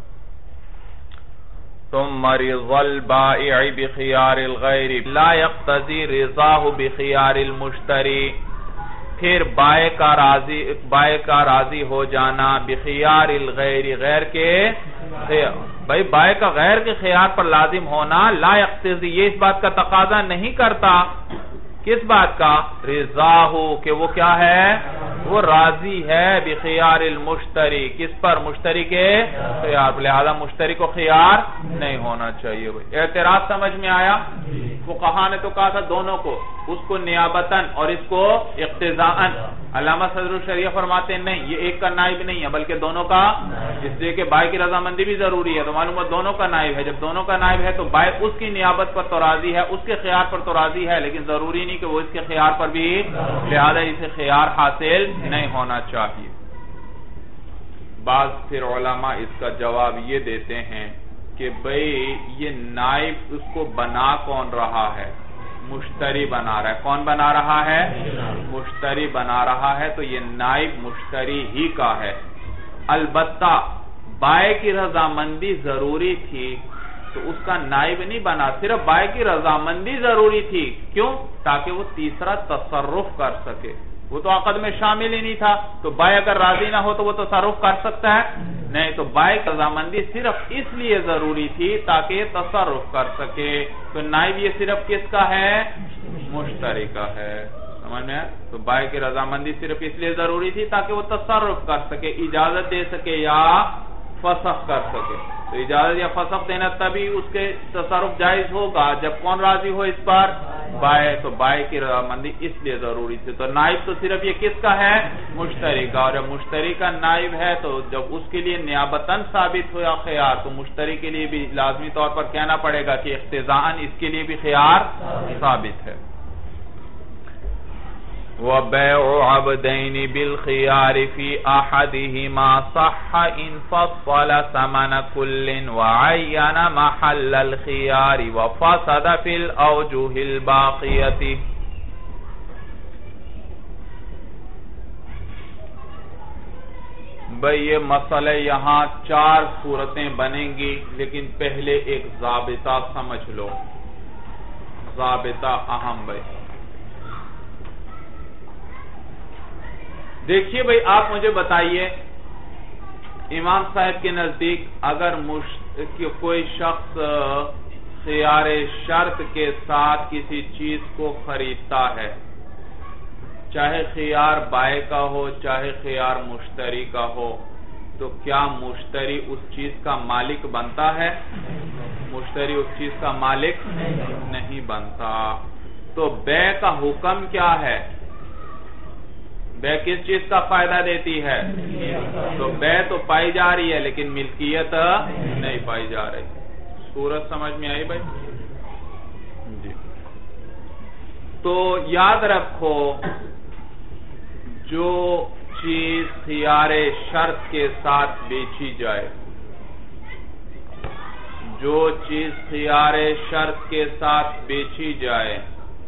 ثم رضا البائع بخیار الغیر لا یقتضی رضاہ بخیار المشتری پھر بائع کا راضی ہو جانا بخیار الغیر غیر کے بھائی بائع کا غیر کے خیار پر لازم ہونا لا یقتضی یہ اس بات کا تقاضا نہیں کرتا. کس بات کا؟ رضاہ کہ وہ کیا ہے؟ وہ راضی ہے بخیار المشتری کس پر؟ مشتری کے خیار پر، لہذا مشتری کو خیار نہیں ہونا چاہیے. بھائی اعتراض سمجھ میں آیا؟ فقہا نے تو کہا تھا دونوں کو، اس کو نیابتاً اور اس کو اقتضاءً. علامہ صدر الشریعہ فرماتے ہیں نہیں، یہ ایک کا نائب نہیں ہے بلکہ دونوں کا، اس لیے کہ بائع کی رضامندی بھی ضروری ہے تو معلوم ہے دونوں کا نائب ہے. جب دونوں کا نائب ہے تو بائع اس کی نیابت پر تو راضی ہے، اس کے خیار پر تو راضی ہے لیکن ضروری نہیں کہ وہ اس کے خیار پر بھی، لہذا اسے خیار حاصل نہیں ہونا چاہیے. بعض پھر علماء اس کا جواب یہ دیتے ہیں کہ بھئی یہ نائب اس کو بنا کون رہا ہے؟ مشتری بنا رہا ہے. کون بنا رہا ہے؟ مشتری بنا رہا ہے. تو یہ نائب مشتری ہی کا ہے. البتہ بائع کی رضامندی ضروری تھی تو تو اس کا نائب نہیں بنا، صرف بائع کی رضامندی ضروری تھی. کیوں؟ تاکہ وہ تیسرا تصرف کر سکے. وہ تو عقد میں شامل ہی نہیں تھا، تو بائع اگر راضی نہ ہو تو وہ تصرف کر سکتا ہے؟ نہیں. تو بائع کی رضامندی صرف اس لیے ضروری تھی تاکہ یہ تصرف کر سکے. تو نائب یہ صرف کس کا ہے؟ مشتری کا ہے. سمجھ میں؟ تو بائع کی رضامندی صرف اس لیے ضروری تھی تاکہ وہ تصرف کر سکے، اجازت دے سکے یا فسخ کر سکے. تو اجازت یا فسخ دینا تبھی اس کے تصرف جائز ہوگا جب کون راضی ہو اس پر؟ بائع. تو بائع کی رضامندی اس لیے ضروری تھی. تو نائب تو صرف یہ کس کا ہے؟ مشتری کا. اور جب مشتری کا نائب ہے تو جب اس کے لیے نیابتاً ثابت ہو یا خیار، تو مشتری کے لیے بھی لازمی طور پر کہنا پڑے گا کہ اقتضاءً اس کے لیے بھی خیار ثابت ہے. وَبَيْعُ عَبْدَيْنِ بِالْخِيَارِ فِي أَحَدِهِمَا صَحَّ إِنْ فَصَّلَ ثَمَنَ كُلٍّ وَعَيَّنَ مَحَلَّ الْخِيَارِ وَفَسَدَ فِي الْأَوْجُهِ الْبَاقِيَةِ. بھئی یہ مسئلہ یہاں 4 صورتیں بنیں گی، لیکن پہلے ایک ضابطہ سمجھ لو. ضابطہ اہم بھئی. دیکھیے بھئی، آپ مجھے بتائیے، امام صاحب کے نزدیک اگر کوئی شخص خیار شرط کے ساتھ کسی چیز کو خریدتا ہے، چاہے خیار بائع کا ہو چاہے خیار مشتری کا ہو، تو کیا مشتری اس چیز کا مالک بنتا ہے؟ مشتری اس چیز کا مالک نہیں بنتا. تو بیع کا حکم کیا ہے؟ بیع کس چیز کا فائدہ دیتی ہے؟ تو بیع تو پائی جا رہی ہے لیکن ملکیت نہیں پائی جا رہی. صورت سمجھ میں آئی بھائی؟ جی. تو یاد رکھو، جو چیز خیار شرط کے ساتھ بیچی جائے، جو چیز خیار شرط کے ساتھ بیچی جائے،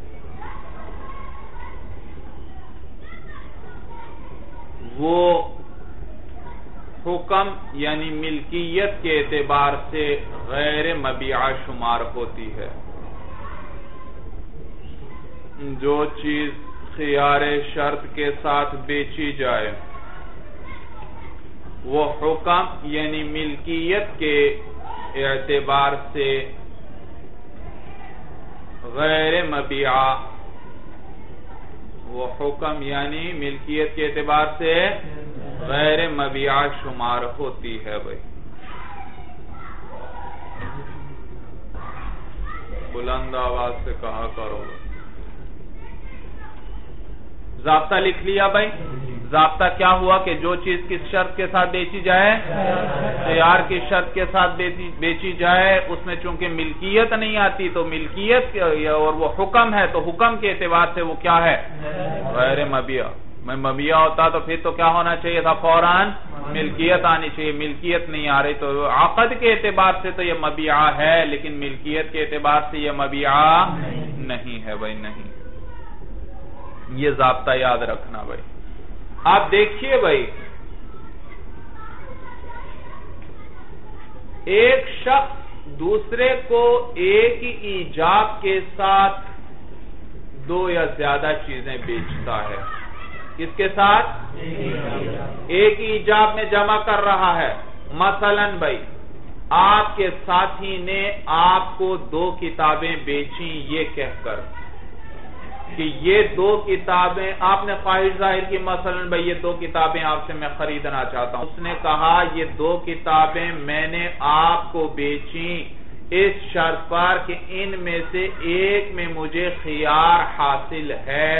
وہ حکم یعنی ملکیت کے اعتبار سے غیر مبیعہ شمار ہوتی ہے. جو چیز خیار شرط کے ساتھ بیچی جائے وہ حکم یعنی ملکیت کے اعتبار سے غیر مبیعہ، وہ حکم یعنی ملکیت کے اعتبار سے غیر مبیعہ شمار ہوتی ہے. بھائی بلند آواز سے کہا کرو. ضابطہ لکھ لیا بھائی؟ ضابطہ کیا ہوا کہ جو چیز کس شرط کے ساتھ بیچی جائے؟ خیار کی شرط کے ساتھ بیچی جائے، اس میں چونکہ ملکیت نہیں آتی تو ملکیت اور وہ حکم ہے، تو حکم کے اعتبار سے وہ کیا ہے؟ غیر مبیعہ. میں مبیعہ ہوتا تو پھر تو کیا ہونا چاہیے تھا؟ فوراً ملکیت آنی چاہیے. ملکیت نہیں آ رہی تو عقد کے اعتبار سے تو یہ مبیعہ ہے، لیکن ملکیت کے اعتبار سے یہ مبیعہ نہیں ہے. بھائی نہیں، یہ ضابطہ یاد رکھنا. بھائی آپ دیکھیے بھائی، ایک شخص دوسرے کو ایک ہی ایجاب کے ساتھ 2 یا زیادہ چیزیں بیچتا ہے. کس کے ساتھ؟ ایک ہی ایجاب میں جمع کر رہا ہے. مثلا بھائی، آپ کے ساتھی نے آپ کو 2 کتابیں بیچیں یہ کہہ کر کہ یہ 2 کتابیں، آپ نے خواہش ظاہر کی مثلا بھئی یہ 2 کتابیں آپ سے میں خریدنا چاہتا ہوں. اس نے کہا یہ 2 کتابیں میں نے آپ کو بیچیں اس شرط پر کہ ان میں سے ایک میں مجھے خیار حاصل ہے.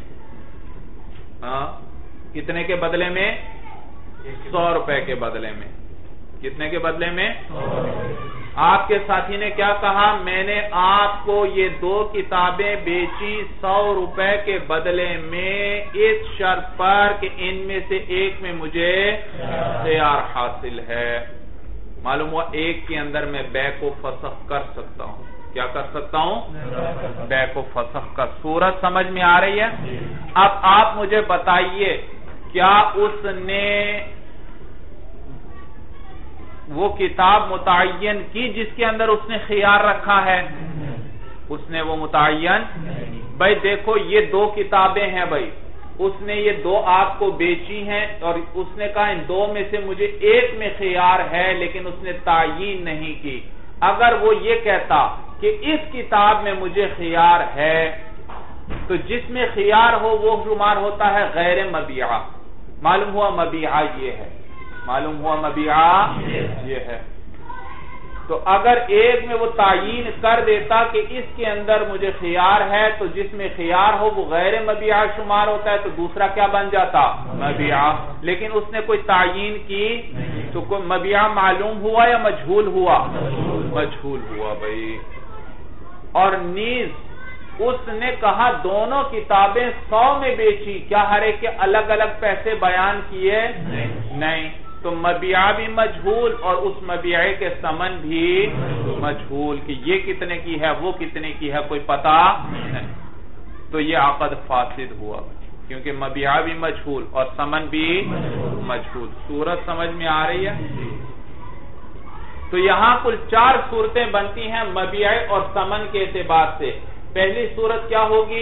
کتنے کے بدلے میں؟ 100 روپے کے بدلے میں. کتنے کے بدلے میں؟ آپ کے ساتھی نے کیا کہا؟ میں نے آپ کو یہ 2 کتابیں بیچی 100 روپے کے بدلے میں اس شرط پر کہ ان میں سے ایک میں مجھے خیار حاصل ہے. معلوم ہوا ایک کے اندر میں بیع کو فسخ کر سکتا ہوں. کیا کر سکتا ہوں؟ بیع کو فسخ کا. صورت سمجھ میں آ رہی ہے؟ اب آپ مجھے بتائیے، کیا اس نے وہ کتاب متعین کی جس کے اندر اس نے خیار رکھا ہے؟ اس نے وہ متعین بھائی دیکھو یہ دو کتابیں ہیں بھائی، اس نے یہ دو آپ کو بیچی ہیں اور اس نے کہا ان دو میں سے مجھے ایک میں خیار ہے، لیکن اس نے تعیین نہیں کی۔ اگر وہ یہ کہتا کہ اس کتاب میں مجھے خیار ہے تو جس میں خیار ہو وہ شمار ہوتا ہے غیر مبیعہ۔ معلوم ہوا مبیعہ یہ ہے، معلوم ہوا مبیعہ یہ ہے۔ تو اگر ایک میں وہ تعیین کر دیتا کہ اس کے اندر مجھے خیار ہے تو جس میں خیار ہو وہ غیر مبیعہ شمار ہوتا ہے، تو دوسرا کیا بن جاتا؟ مبیعہ۔ لیکن اس نے کوئی تعیین کی تو کوئی مبیعہ معلوم ہوا یا مجہول ہوا؟ مجہول ہوا بھائی۔ اور نیز اس نے کہا دونوں کتابیں 100 میں بیچی، کیا ہر ایک کے الگ الگ پیسے بیان کیے؟ نہیں، تو مبیعہ بھی مجہول اور اس مبیعے کے ثمن بھی مجہول کہ یہ کتنے کی ہے وہ کتنے کی ہے کوئی پتہ نہیں، تو یہ عقد فاسد ہوا کیونکہ مبیعہ بھی مجہول اور ثمن بھی مجہول۔ صورت سمجھ میں آ رہی ہے؟ تو یہاں کل 4 صورتیں بنتی ہیں مبیعے اور ثمن کے اعتبار سے۔ پہلی صورت کیا ہوگی؟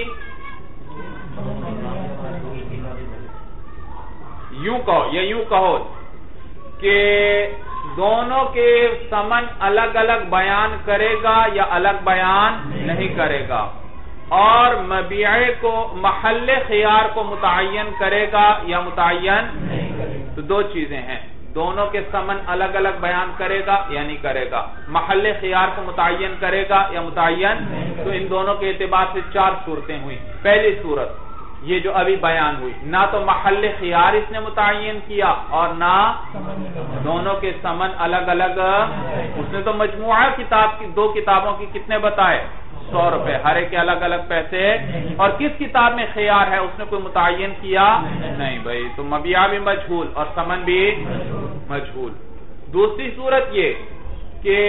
یوں کہو یا یوں کہو کہ دونوں کے ثمن الگ الگ بیان کرے گا یا الگ بیان نہیں کرے گا، اور مبیعے کو محل خیار کو متعین کرے گا یا متعین نہیں کرے گا۔ تو دو چیزیں ہیں، دونوں کے ثمن الگ الگ بیان کرے گا یا نہیں کرے گا، محل خیار کو متعین کرے گا یا متعین۔ تو ان دونوں کے اعتبار سے 4 صورتیں ہوئی۔ پہلی صورت یہ جو ابھی بیان ہوئی، نہ تو محل خیار اس نے متعین کیا اور نہ دونوں کے ثمن الگ الگ، اس نے تو مجموعہ کتاب کی 2 کتابوں کی کتنے بتائے؟ 100 روپے، ہر ایک کے الگ الگ پیسے۔ اور کس کتاب میں خیار ہے اس نے کوئی متعین کیا نہیں بھائی، تو مبیعہ بھی مجہول اور ثمن بھی مجہول۔ دوسری صورت یہ کہ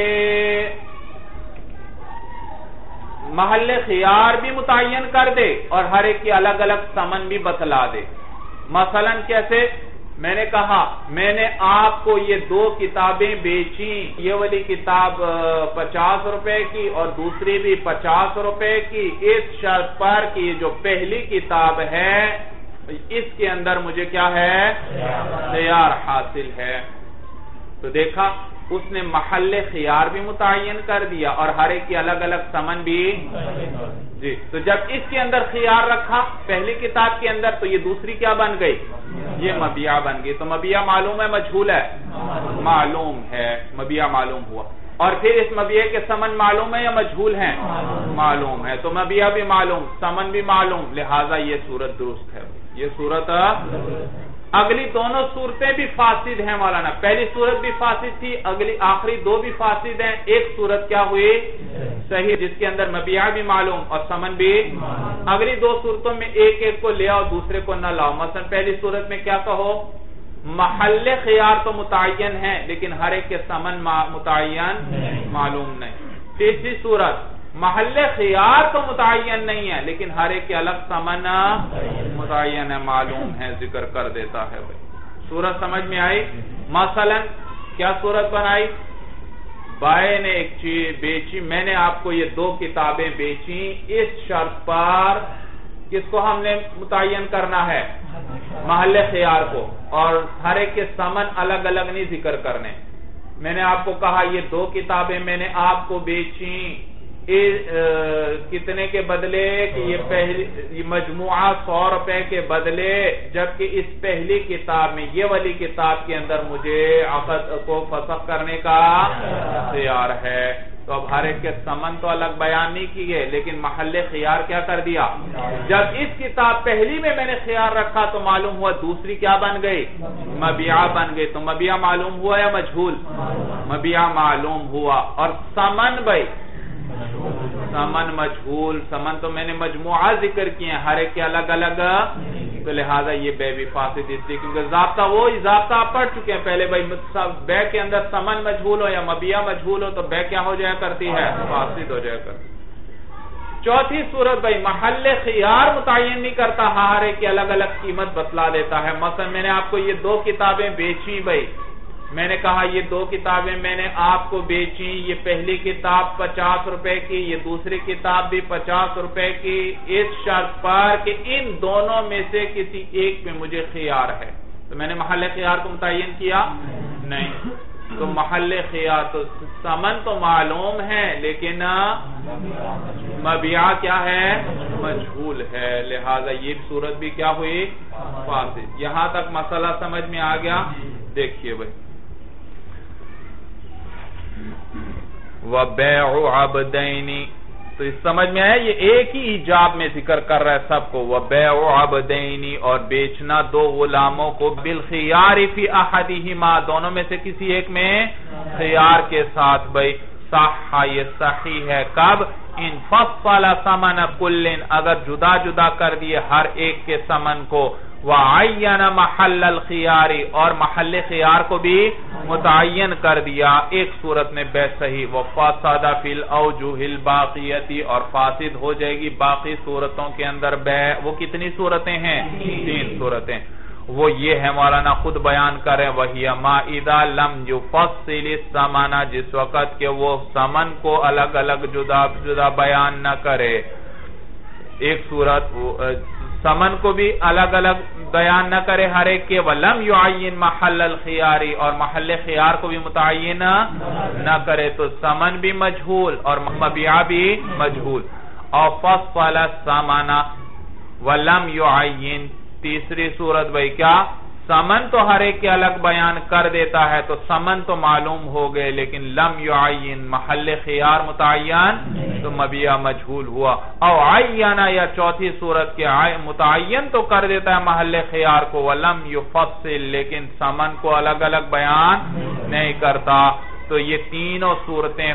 محل خیار بھی متعین کر دے اور ہر ایک کی الگ الگ ثمن بھی بتلا دے۔ مثلا کیسے؟ میں نے کہا میں نے آپ کو یہ 2 کتابیں بیچی، یہ والی کتاب 50 روپے کی اور دوسری بھی 50 روپے کی، اس شرط پر کہ یہ جو پہلی کتاب ہے اس کے اندر مجھے کیا ہے؟ خیار حاصل ہے۔ تو دیکھا اس نے محل خیار بھی متعین کر دیا اور ہر ایک کی الگ الگ ثمن بھی جی۔ تو جب اس کے اندر خیار رکھا پہلی کتاب کے اندر تو یہ دوسری کیا بن گئی؟ یہ مبیعہ بن گئی۔ تو مبیعہ معلوم ہے مجہول ہے؟ معلوم ہے، مبیعہ معلوم ہوا۔ اور پھر اس مبیعے کے ثمن معلوم ہے یا مجہول ہیں؟ معلوم ہے، تو مبیعہ بھی معلوم ثمن بھی معلوم، لہٰذا یہ صورت درست ہے۔ یہ صورت اگلی دونوں صورتیں بھی فاسد ہیں مولانا، پہلی صورت بھی فاسد تھی، اگلی آخری 2 بھی فاسد ہیں۔ ایک صورت کیا ہوئی؟ صحیح، جس کے اندر مبیعہ بھی معلوم اور ثمن بھی۔ اگلی 2 صورتوں میں ایک ایک کو لے آؤ دوسرے کو نہ لاؤ۔ مثلا پہلی صورت میں کیا کہو؟ محل خیار تو متعین ہے لیکن ہر ایک کے ثمن متعین معلوم نہیں۔ تیسری صورت محل خیار تو متعین نہیں ہے لیکن ہر ایک کے الگ ثمن متعین ہے، معلوم ہے، ذکر کر دیتا ہے بھائی۔ صورت سمجھ میں آئی؟ مثلا کیا صورت بنائی؟ بائے نے ایک چیز بیچی، میں نے آپ کو یہ 2 کتابیں بیچی اس شرط پر، کس کو ہم نے متعین کرنا ہے؟ محل خیار کو، اور ہر ایک کے ثمن الگ الگ نہیں ذکر کرنے۔ میں نے آپ کو کہا یہ 2 کتابیں میں نے آپ کو بیچی کتنے کے بدلے کہ یہ مجموعہ 100 روپے کے بدلے، جبکہ اس پہلی کتاب میں یہ والی کتاب کے اندر مجھے عقد کو فسخ کرنے کا اختیار ہے۔ تو اب ہر ایک کے ثمن تو الگ بیان نہیں کیے لیکن محل خیار کیا کر دیا؟ جب اس کتاب پہلی میں نے خیار رکھا تو معلوم ہوا دوسری کیا بن گئی؟ مبیعہ بن گئی۔ تو مبیعہ معلوم ہوا یا مجہول؟ مبیعہ معلوم ہوا۔ اور ثمن بھائی ثمن مجہول، ثمن تو میں نے مجموعہ ذکر کیے ہیں، ہر ایک کے الگ الگ، تو لہٰذا یہ بے بھی فاسد اس لیے کیونکہ ضابطہ وہی ضابطہ آپ پڑھ چکے ہیں پہلے بھائی، بے کے اندر ثمن مجہول ہو یا مبیعہ مجہول ہو تو بے کیا ہو جایا کرتی ہے؟ فاسد ہو جایا کرتی۔ چوتھی صورت بھائی محل خیار متعین نہیں کرتا، ہر ایک کی الگ الگ قیمت بتلا دیتا ہے۔ مثلا میں نے آپ کو یہ 2 کتابیں بیچی بھائی، میں نے کہا یہ 2 کتابیں میں نے آپ کو بیچی، یہ پہلی کتاب 50 روپے کی، یہ دوسری کتاب بھی 50 روپے کی، اس شرط پر کہ ان دونوں میں سے کسی ایک میں مجھے خیار ہے. تو میں نے محل خیار کو متعین کیا نہیں. تو محل خیار تو ثمن تو معلوم ہے لیکن مبیع کیا ہے؟ مجہول ہے. لہذا یہ صورت بھی کیا ہوئی؟ فاسد. یہاں تک مسئلہ سمجھ میں آ گیا؟ دیکھیے بھائی، وَبَيْعُ عَبْدَيْنِ، تو اس سمجھ میں آیا؟ یہ ایک ہی ایجاب میں ذکر کر رہا ہے سب کو. وَبَيْعُ عَبْدَيْنِ، اور بیچنا 2 غلاموں کو، بِالْخِيَارِ فِي أَحَدِهِمَا، دونوں میں سے کسی ایک میں خیار کے ساتھ. بھائی صح، یہ صحیح ہے. کب؟ ان فصل ثمن كل، اگر جدا جدا کر دیے ہر ایک کے ثمن کو. وعین محل الخیار، اور محل خیار کو بھی متعین کر دیا. ایک صورت میں بے صحیح. وفاسد فی الاوجہ الباقیہ، اور فاسد ہو جائے گی باقی صورتوں کے اندر بے. وہ کتنی صورتیں ہیں؟ 3 صورتیں. وہ یہ ہے مولانا خود بیان کریں. وہی ما اذا لم یفصل الثمن، جس وقت کہ وہ ثمن کو الگ الگ جدا جدا بیان نہ کرے. ایک صورت ثمن کو بھی الگ الگ بیان نہ کرے ہر ایک کے. وَلَمْ يُعَيِّن مَحَلَّ الْخِيَارِ، اور محل خیار کو بھی متعین نہ کرے، تو ثمن بھی مجہول اور مبیع بھی مجہول. اور فَصَّلَ الثَّمَنَ وَلَمْ يُعَيِّن، تیسری صورت بھائی کیا؟ ثمن تو ہر ایک کے الگ بیان کر دیتا ہے، تو ثمن تو معلوم ہو گئے، لیکن لم یعین، محل خیار متعین، تو مبیع مجہول ہوا. او عین، یا چوتھی صورت کے متعین تو کر دیتا ہے محل خیار کو، ولم یفصل، لیکن ثمن کو الگ الگ بیان نہیں کرتا. تو یہ تینوں صورتیں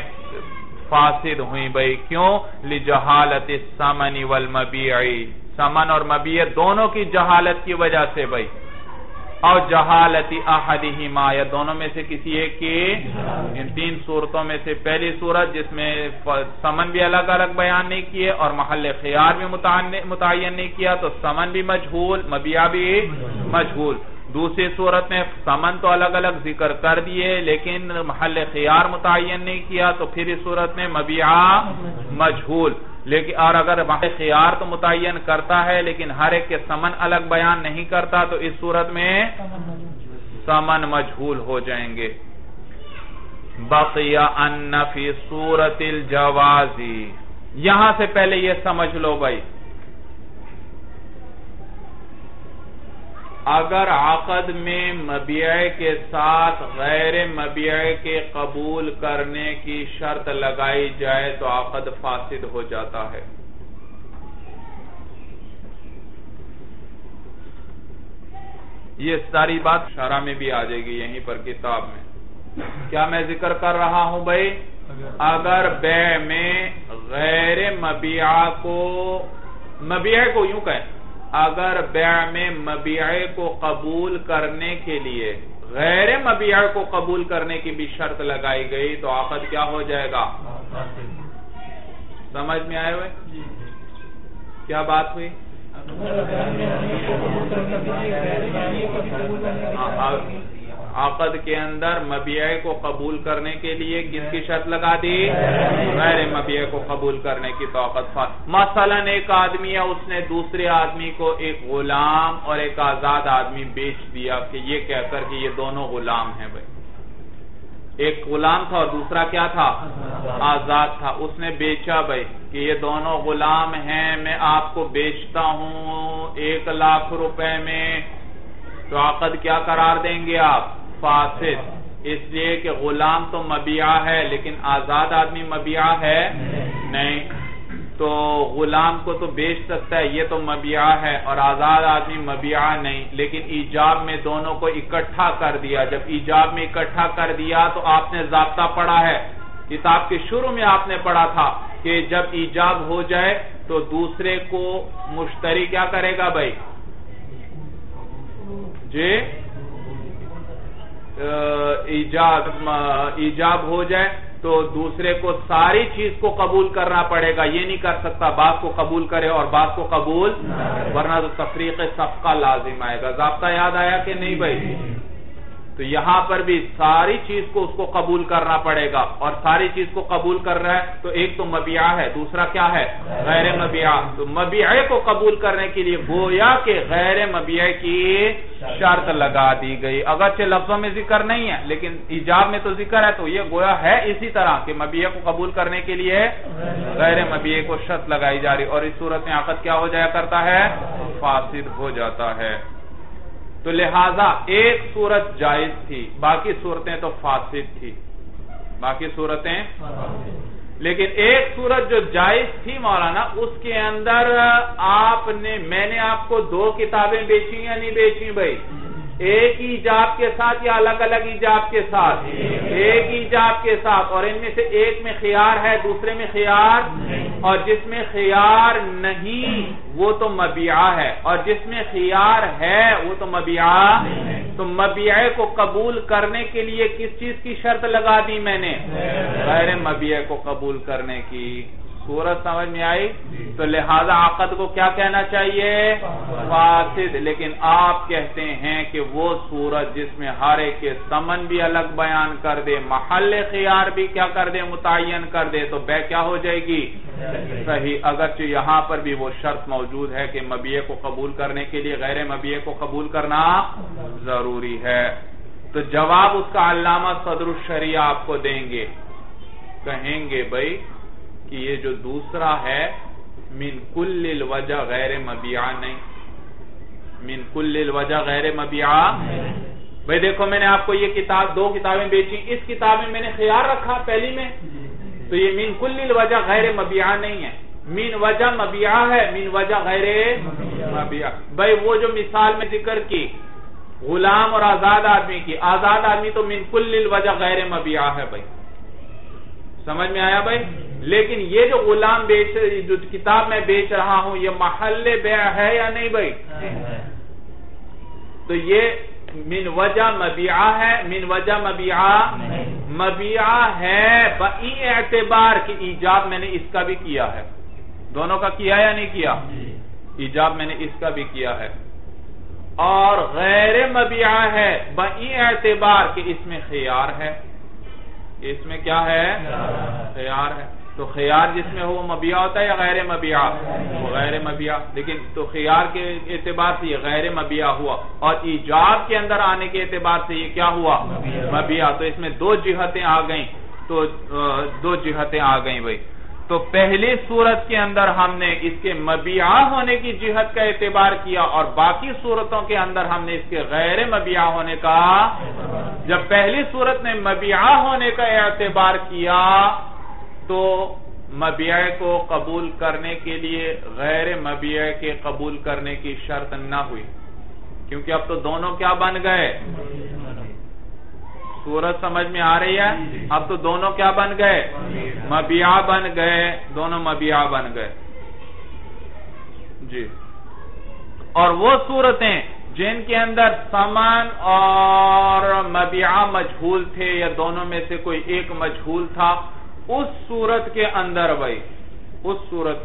فاسد ہوئیں بھائی. کیوں؟ لجہالت الثمن والمبیع، ثمن اور مبیع دونوں کی جہالت کی وجہ سے بھائی. اور جہالت احدہما، یا دونوں میں سے کسی ایک کی. ان 3 صورتوں میں سے پہلی صورت جس میں ثمن بھی الگ الگ بیان نہیں کیے اور محل خیار بھی متعین نہیں کیا، تو ثمن بھی مجہول، مبیع بھی مجہول. دوسری صورت میں ثمن تو الگ الگ ذکر کر دیے لیکن محل خیار متعین نہیں کیا، تو پھر اس صورت میں مبیع مجہول. لیکن اور اگر محل خیار تو متعین کرتا ہے لیکن ہر ایک کے ثمن الگ بیان نہیں کرتا، تو اس صورت میں ثمن مجہول ہو جائیں گے. بقی ان فی صورت الجواز، یہاں سے پہلے یہ سمجھ لو بھائی، اگر عقد میں مبیع کے ساتھ غیر مبیع کے قبول کرنے کی شرط لگائی جائے تو عقد فاسد ہو جاتا ہے. یہ ساری بات شرح میں بھی آ جائے گی یہیں پر کتاب میں. کیا میں ذکر کر رہا ہوں بھائی؟ اگر بیع میں غیر مبیع کو یوں کہیں، اگر بیع میں مبیع کو قبول کرنے کے لیے غیر مبیع کو قبول کرنے کی بھی شرط لگائی گئی تو عقد کیا ہو جائے گا؟ سمجھ میں آئے ہوئے؟ کیا بات ہوئی؟ عقد کے اندر مبیع کو قبول کرنے کے لیے کس کی شرط لگا دی؟ غیر مبیع کو قبول کرنے کی، تو عقد فاسد. مثلا ایک آدمی ہے، اس نے دوسرے آدمی کو ایک غلام اور ایک آزاد آدمی بیچ دیا کہ یہ کہہ کر کہ یہ دونوں غلام ہیں بھائی. ایک غلام تھا اور دوسرا کیا تھا؟ آزاد تھا. اس نے بیچا بھائی کہ یہ دونوں غلام ہیں، میں آپ کو بیچتا ہوں 1,00,000 روپے میں، تو عقد کیا قرار دیں گے آپ؟ فاسد. اس لیے کہ غلام تو مبیع ہے لیکن آزاد آدمی مبیع ہے نہیں. تو غلام کو تو بیچ سکتا ہے، یہ تو مبیع ہے، اور آزاد آدمی مبیع نہیں. لیکن ایجاب میں دونوں کو اکٹھا کر دیا. جب ایجاب میں اکٹھا کر دیا تو آپ نے ضابطہ پڑھا ہے، کتاب کے شروع میں آپ نے پڑھا تھا کہ جب ایجاب ہو جائے تو دوسرے کو مشتری کیا کرے گا بھائی؟ جی ایجاب ہو جائے تو دوسرے کو ساری چیز کو قبول کرنا پڑے گا. یہ نہیں کر سکتا بعض کو قبول کرے اور بعض کو قبول، ورنہ تو تفریق صفقہ لازم آئے گا. ضابطہ یاد آیا کہ نہیں بھائی؟ تو یہاں پر بھی ساری چیز کو اس کو قبول کرنا پڑے گا، اور ساری چیز کو قبول کر رہا ہے تو ایک تو مبیعہ ہے، دوسرا کیا ہے؟ غیر مبیعہ۔ تو مبیعہ کو قبول کرنے کے لیے گویا کہ غیر مبیعہ کی شرط لگا دی گئی، اگرچہ لفظوں میں ذکر نہیں ہے لیکن ایجاب میں تو ذکر ہے، تو یہ گویا ہے اسی طرح کہ مبیعہ کو قبول کرنے کے لیے غیر مبیعہ کو شرط لگائی جا رہی، اور اس صورت میں عقد کیا ہو جایا کرتا ہے؟ فاسد ہو جاتا ہے۔ تو لہذا ایک صورت جائز تھی، باقی صورتیں تو فاسد تھی، باقی صورتیں، لیکن ایک صورت جو جائز تھی مولانا، اس کے اندر میں نے آپ کو 2 کتابیں بیچی یا نہیں بیچی بھائی؟ ایک ایجاب کے ساتھ یا الگ الگ ایجاب کے ساتھ؟ ایک ایجاب کے ساتھ، اور ان میں سے ایک میں خیار ہے، دوسرے میں خیار، اور جس میں خیار نہیں وہ تو مبیعہ ہے، اور جس میں خیار ہے وہ تو مبیعہ۔ تو مبیعہ کو قبول کرنے کے لیے کس چیز کی شرط لگا دی میں نے؟ غیر مبیعہ کو قبول کرنے کی۔ صورت سمجھ میں آئی؟ تو لہذا عقد کو کیا کہنا چاہیے؟ فاسد۔ لیکن آپ کہتے ہیں کہ وہ صورت جس میں ہر ایک کے ثمن بھی الگ بیان کر دے، محل خیار بھی کیا کر دے؟ متعین کر دے، تو بے کیا ہو جائے گی؟ صحیح، اگرچہ یہاں پر بھی وہ شرط موجود ہے کہ مبیعہ کو قبول کرنے کے لیے غیر مبیعہ کو قبول کرنا ضروری ہے۔ تو جواب اس کا علامہ صدر الشریعہ آپ کو دیں گے، کہیں گے بھائی کہ یہ جو دوسرا ہے من کل الوجہ غیر مبیعہ نہیں، من کل الوجہ غیر مبیعہ۔ بھائی دیکھو میں نے آپ کو یہ کتاب 2 کتابیں بیچی، اس کتاب میں نے خیار رکھا پہلی میں، تو یہ من کل الوجہ غیر مبیعہ نہیں ہے، من وجہ مبیعہ ہے، من وجہ غیر مبیعہ۔ بھائی وہ جو مثال میں ذکر کی غلام اور آزاد آدمی کی، آزاد آدمی تو من کل الوجہ غیر مبیعہ ہے بھائی، سمجھ میں آیا بھائی؟ لیکن یہ جو غلام جو کتاب میں بیچ رہا ہوں یہ محل بیع ہے یا نہیں بھائی؟ تو یہ من وجہ مبیعہ ہے، من وجہ مبیعہ ہے بئی اعتبار کی ایجاب میں نے اس کا بھی کیا ہے، دونوں کا کیا یا نہیں کیا؟ ایجاب میں نے اس کا بھی کیا ہے، اور غیر مبیعہ ہے بئی اعتبار کہ اس میں خیار ہے، اس میں کیا ہے؟ خیار ہے۔ تو خیار جس میں ہو مبیعہ ہوتا ہے یا غیر مبیعہ؟ وہ غیر مبیعہ، لیکن تو خیار کے اعتبار سے یہ غیر مبیعہ ہوا، اور ایجاب کے اندر آنے کے اعتبار سے یہ کیا ہوا؟ مبیعہ۔ تو اس میں 2 جہتیں آ گئیں، تو 2 جہتیں آ گئیں بھائی۔ تو پہلی صورت کے اندر ہم نے اس کے مبیعہ ہونے کی جہت کا اعتبار کیا، اور باقی صورتوں کے اندر ہم نے اس کے غیر مبیعہ ہونے کا، جب پہلی صورت نے مبیعہ ہونے کا اعتبار کیا تو مبیعہ کو قبول کرنے کے لیے غیر مبیعہ کے قبول کرنے کی شرط نہ ہوئی، کیونکہ اب تو دونوں کیا بن گئے؟ صورت سمجھ میں آ رہی ہے؟ اب تو دونوں کیا بن گئے؟ مبیعہ بن گئے، دونوں مبیعہ بن گئے جی۔ اور وہ صورتیں جن کے اندر ثمن اور مبیعہ مجہول تھے یا دونوں میں سے کوئی ایک مجہول تھا، اس صورت کے اندر بھائی، اس صورت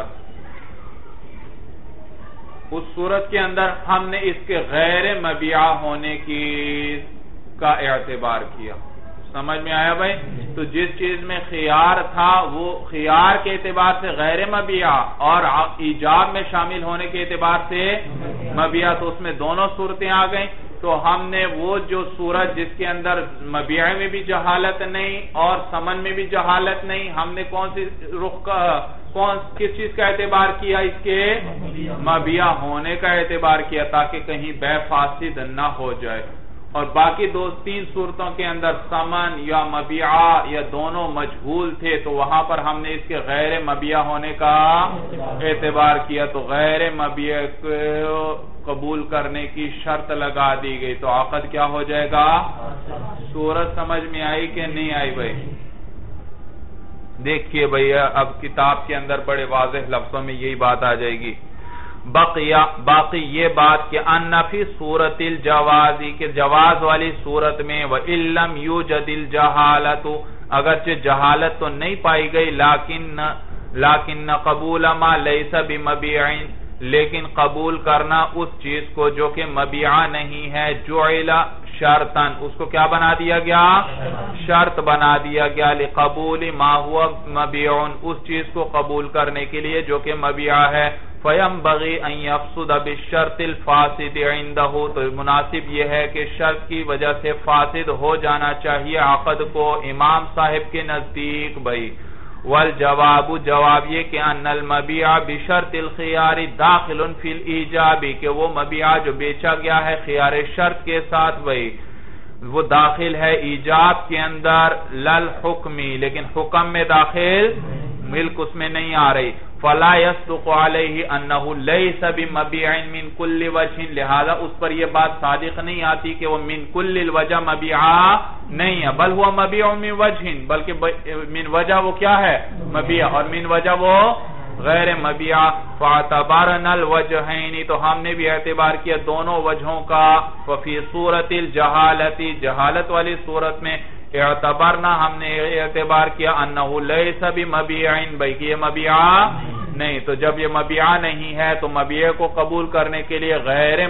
کے اندر ہم نے اس کے غیر مبیعہ ہونے کا اعتبار کیا، سمجھ میں آیا بھائی؟ تو جس چیز میں خیار تھا وہ خیار کے اعتبار سے غیر مبیعہ، اور ایجاب میں شامل ہونے کے اعتبار سے مبیعہ، تو اس میں دونوں صورتیں آ گئیں۔ تو ہم نے وہ جو صورت جس کے اندر مبیعہ میں بھی جہالت نہیں اور ثمن میں بھی جہالت نہیں، ہم نے کس چیز کا اعتبار کیا؟ اس کے مبیعہ ہونے کا اعتبار کیا، تاکہ کہیں بے فاسد نہ ہو جائے۔ اور باقی 2-3 صورتوں کے اندر ثمن یا مبیعہ یا دونوں مجہول تھے، تو وہاں پر ہم نے اس کے غیر مبیعہ ہونے کا اعتبار کیا، تو غیر مبیعہ کو قبول کرنے کی شرط لگا دی گئی، تو عقد کیا ہو جائے گا؟ صورت سمجھ میں آئی کہ نہیں آئی بھائی؟ دیکھیے بھائی اب کتاب کے اندر بڑے واضح لفظوں میں یہی بات آ جائے گی۔ باقی یہ بات کہ ان فی صورت الجوازی کہ جواز والی صورت میں وَإِن لَّمْ يُوجَدِ الْجَهَالَةُ اگرچہ جہالت تو نہیں پائی گئی لیکن قبول ما لیس بمبیع لیکن قبول کرنا اس چیز کو جو کہ مبیعہ نہیں ہے، جعل شرطن، اس کو کیا بنا دیا گیا؟ شرط بنا دیا گیا، لقبول ما ہوا مبیع، اس چیز کو قبول کرنے کے لیے جو کہ مبیعہ ہے۔ فَيَنْبَغِي أَنْ يَفْسُدَ بِالشَّرْطِ الْفَاسِدِ عِنْدَهُ، تو مناسب یہ ہے کہ شرط کی وجہ سے فاسد ہو جانا چاہیے عقد کو امام صاحب کے نزدیک بھائی۔ والجواب، جواب یہ کہ ان المبیع بشرط الخیار داخل فی الایجاب، کہ وہ مبیع جو بیچا گیا ہے خیار شرط کے ساتھ بھائی وہ داخل ہے ایجاب کے اندر، للحکمی، لیکن حکم میں داخل، ملک اس میں نہیں آ رہی۔ فلا يصدق علیہ انہ لیس بمبیع من کل وجہ، لہذا اس پر یہ بات صادق نہیں آتی کہ وہ من کل الوجہ مبیعہ نہیں ہے، بل ہوا مبیع من وجہ، بلکہ من وجہ وہ کیا ہے؟ مبیع، اور من وجہ وہ غیر مبیع۔ فاعتبرنا الوجہین، تو ہم نے بھی اعتبار کیا دونوں وجہوں کا۔ ففی صورت الجہالت، جہالت والی صورت میں اعتبرنا، ہم نے اعتبار کیا انہو لیس بمبیعین، بھئی کہ یہ مبیعہ نہیں، تو جب یہ مبیعہ نہیں ہے تو مبیع کو قبول کرنے کے لیے غیر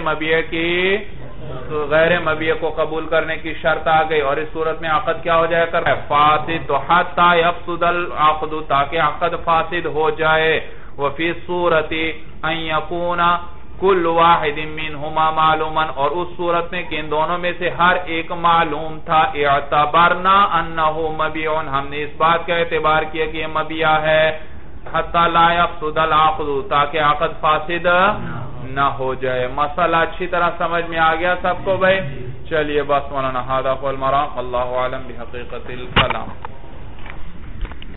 مبیع کو قبول کرنے کی شرط آ گئی، اور اس صورت میں عقد کیا ہو جائے کر رہا ہے؟ فاسد، تو حتی یفسد العقد، تاکہ عقد فاسد ہو جائے۔ وفی صورت ان یکون کل واحد منہما معلوما، اور اس صورت میں کہ ان دونوں میں سے ہر ایک معلوم تھا، اعتبرنا انہو مبیع، ہم نے اس بات کا اعتبار کیا کہ یہ مبیع ہے، حتی لا یفسد العقد، تاکہ عقد فاسد نہ ہو جائے۔ مسئلہ اچھی طرح سمجھ میں آ گیا سب کو بھائی؟ چلیے بس مولانا، ھذا هو المرام، اللہ اعلم بحقیقت الکلام۔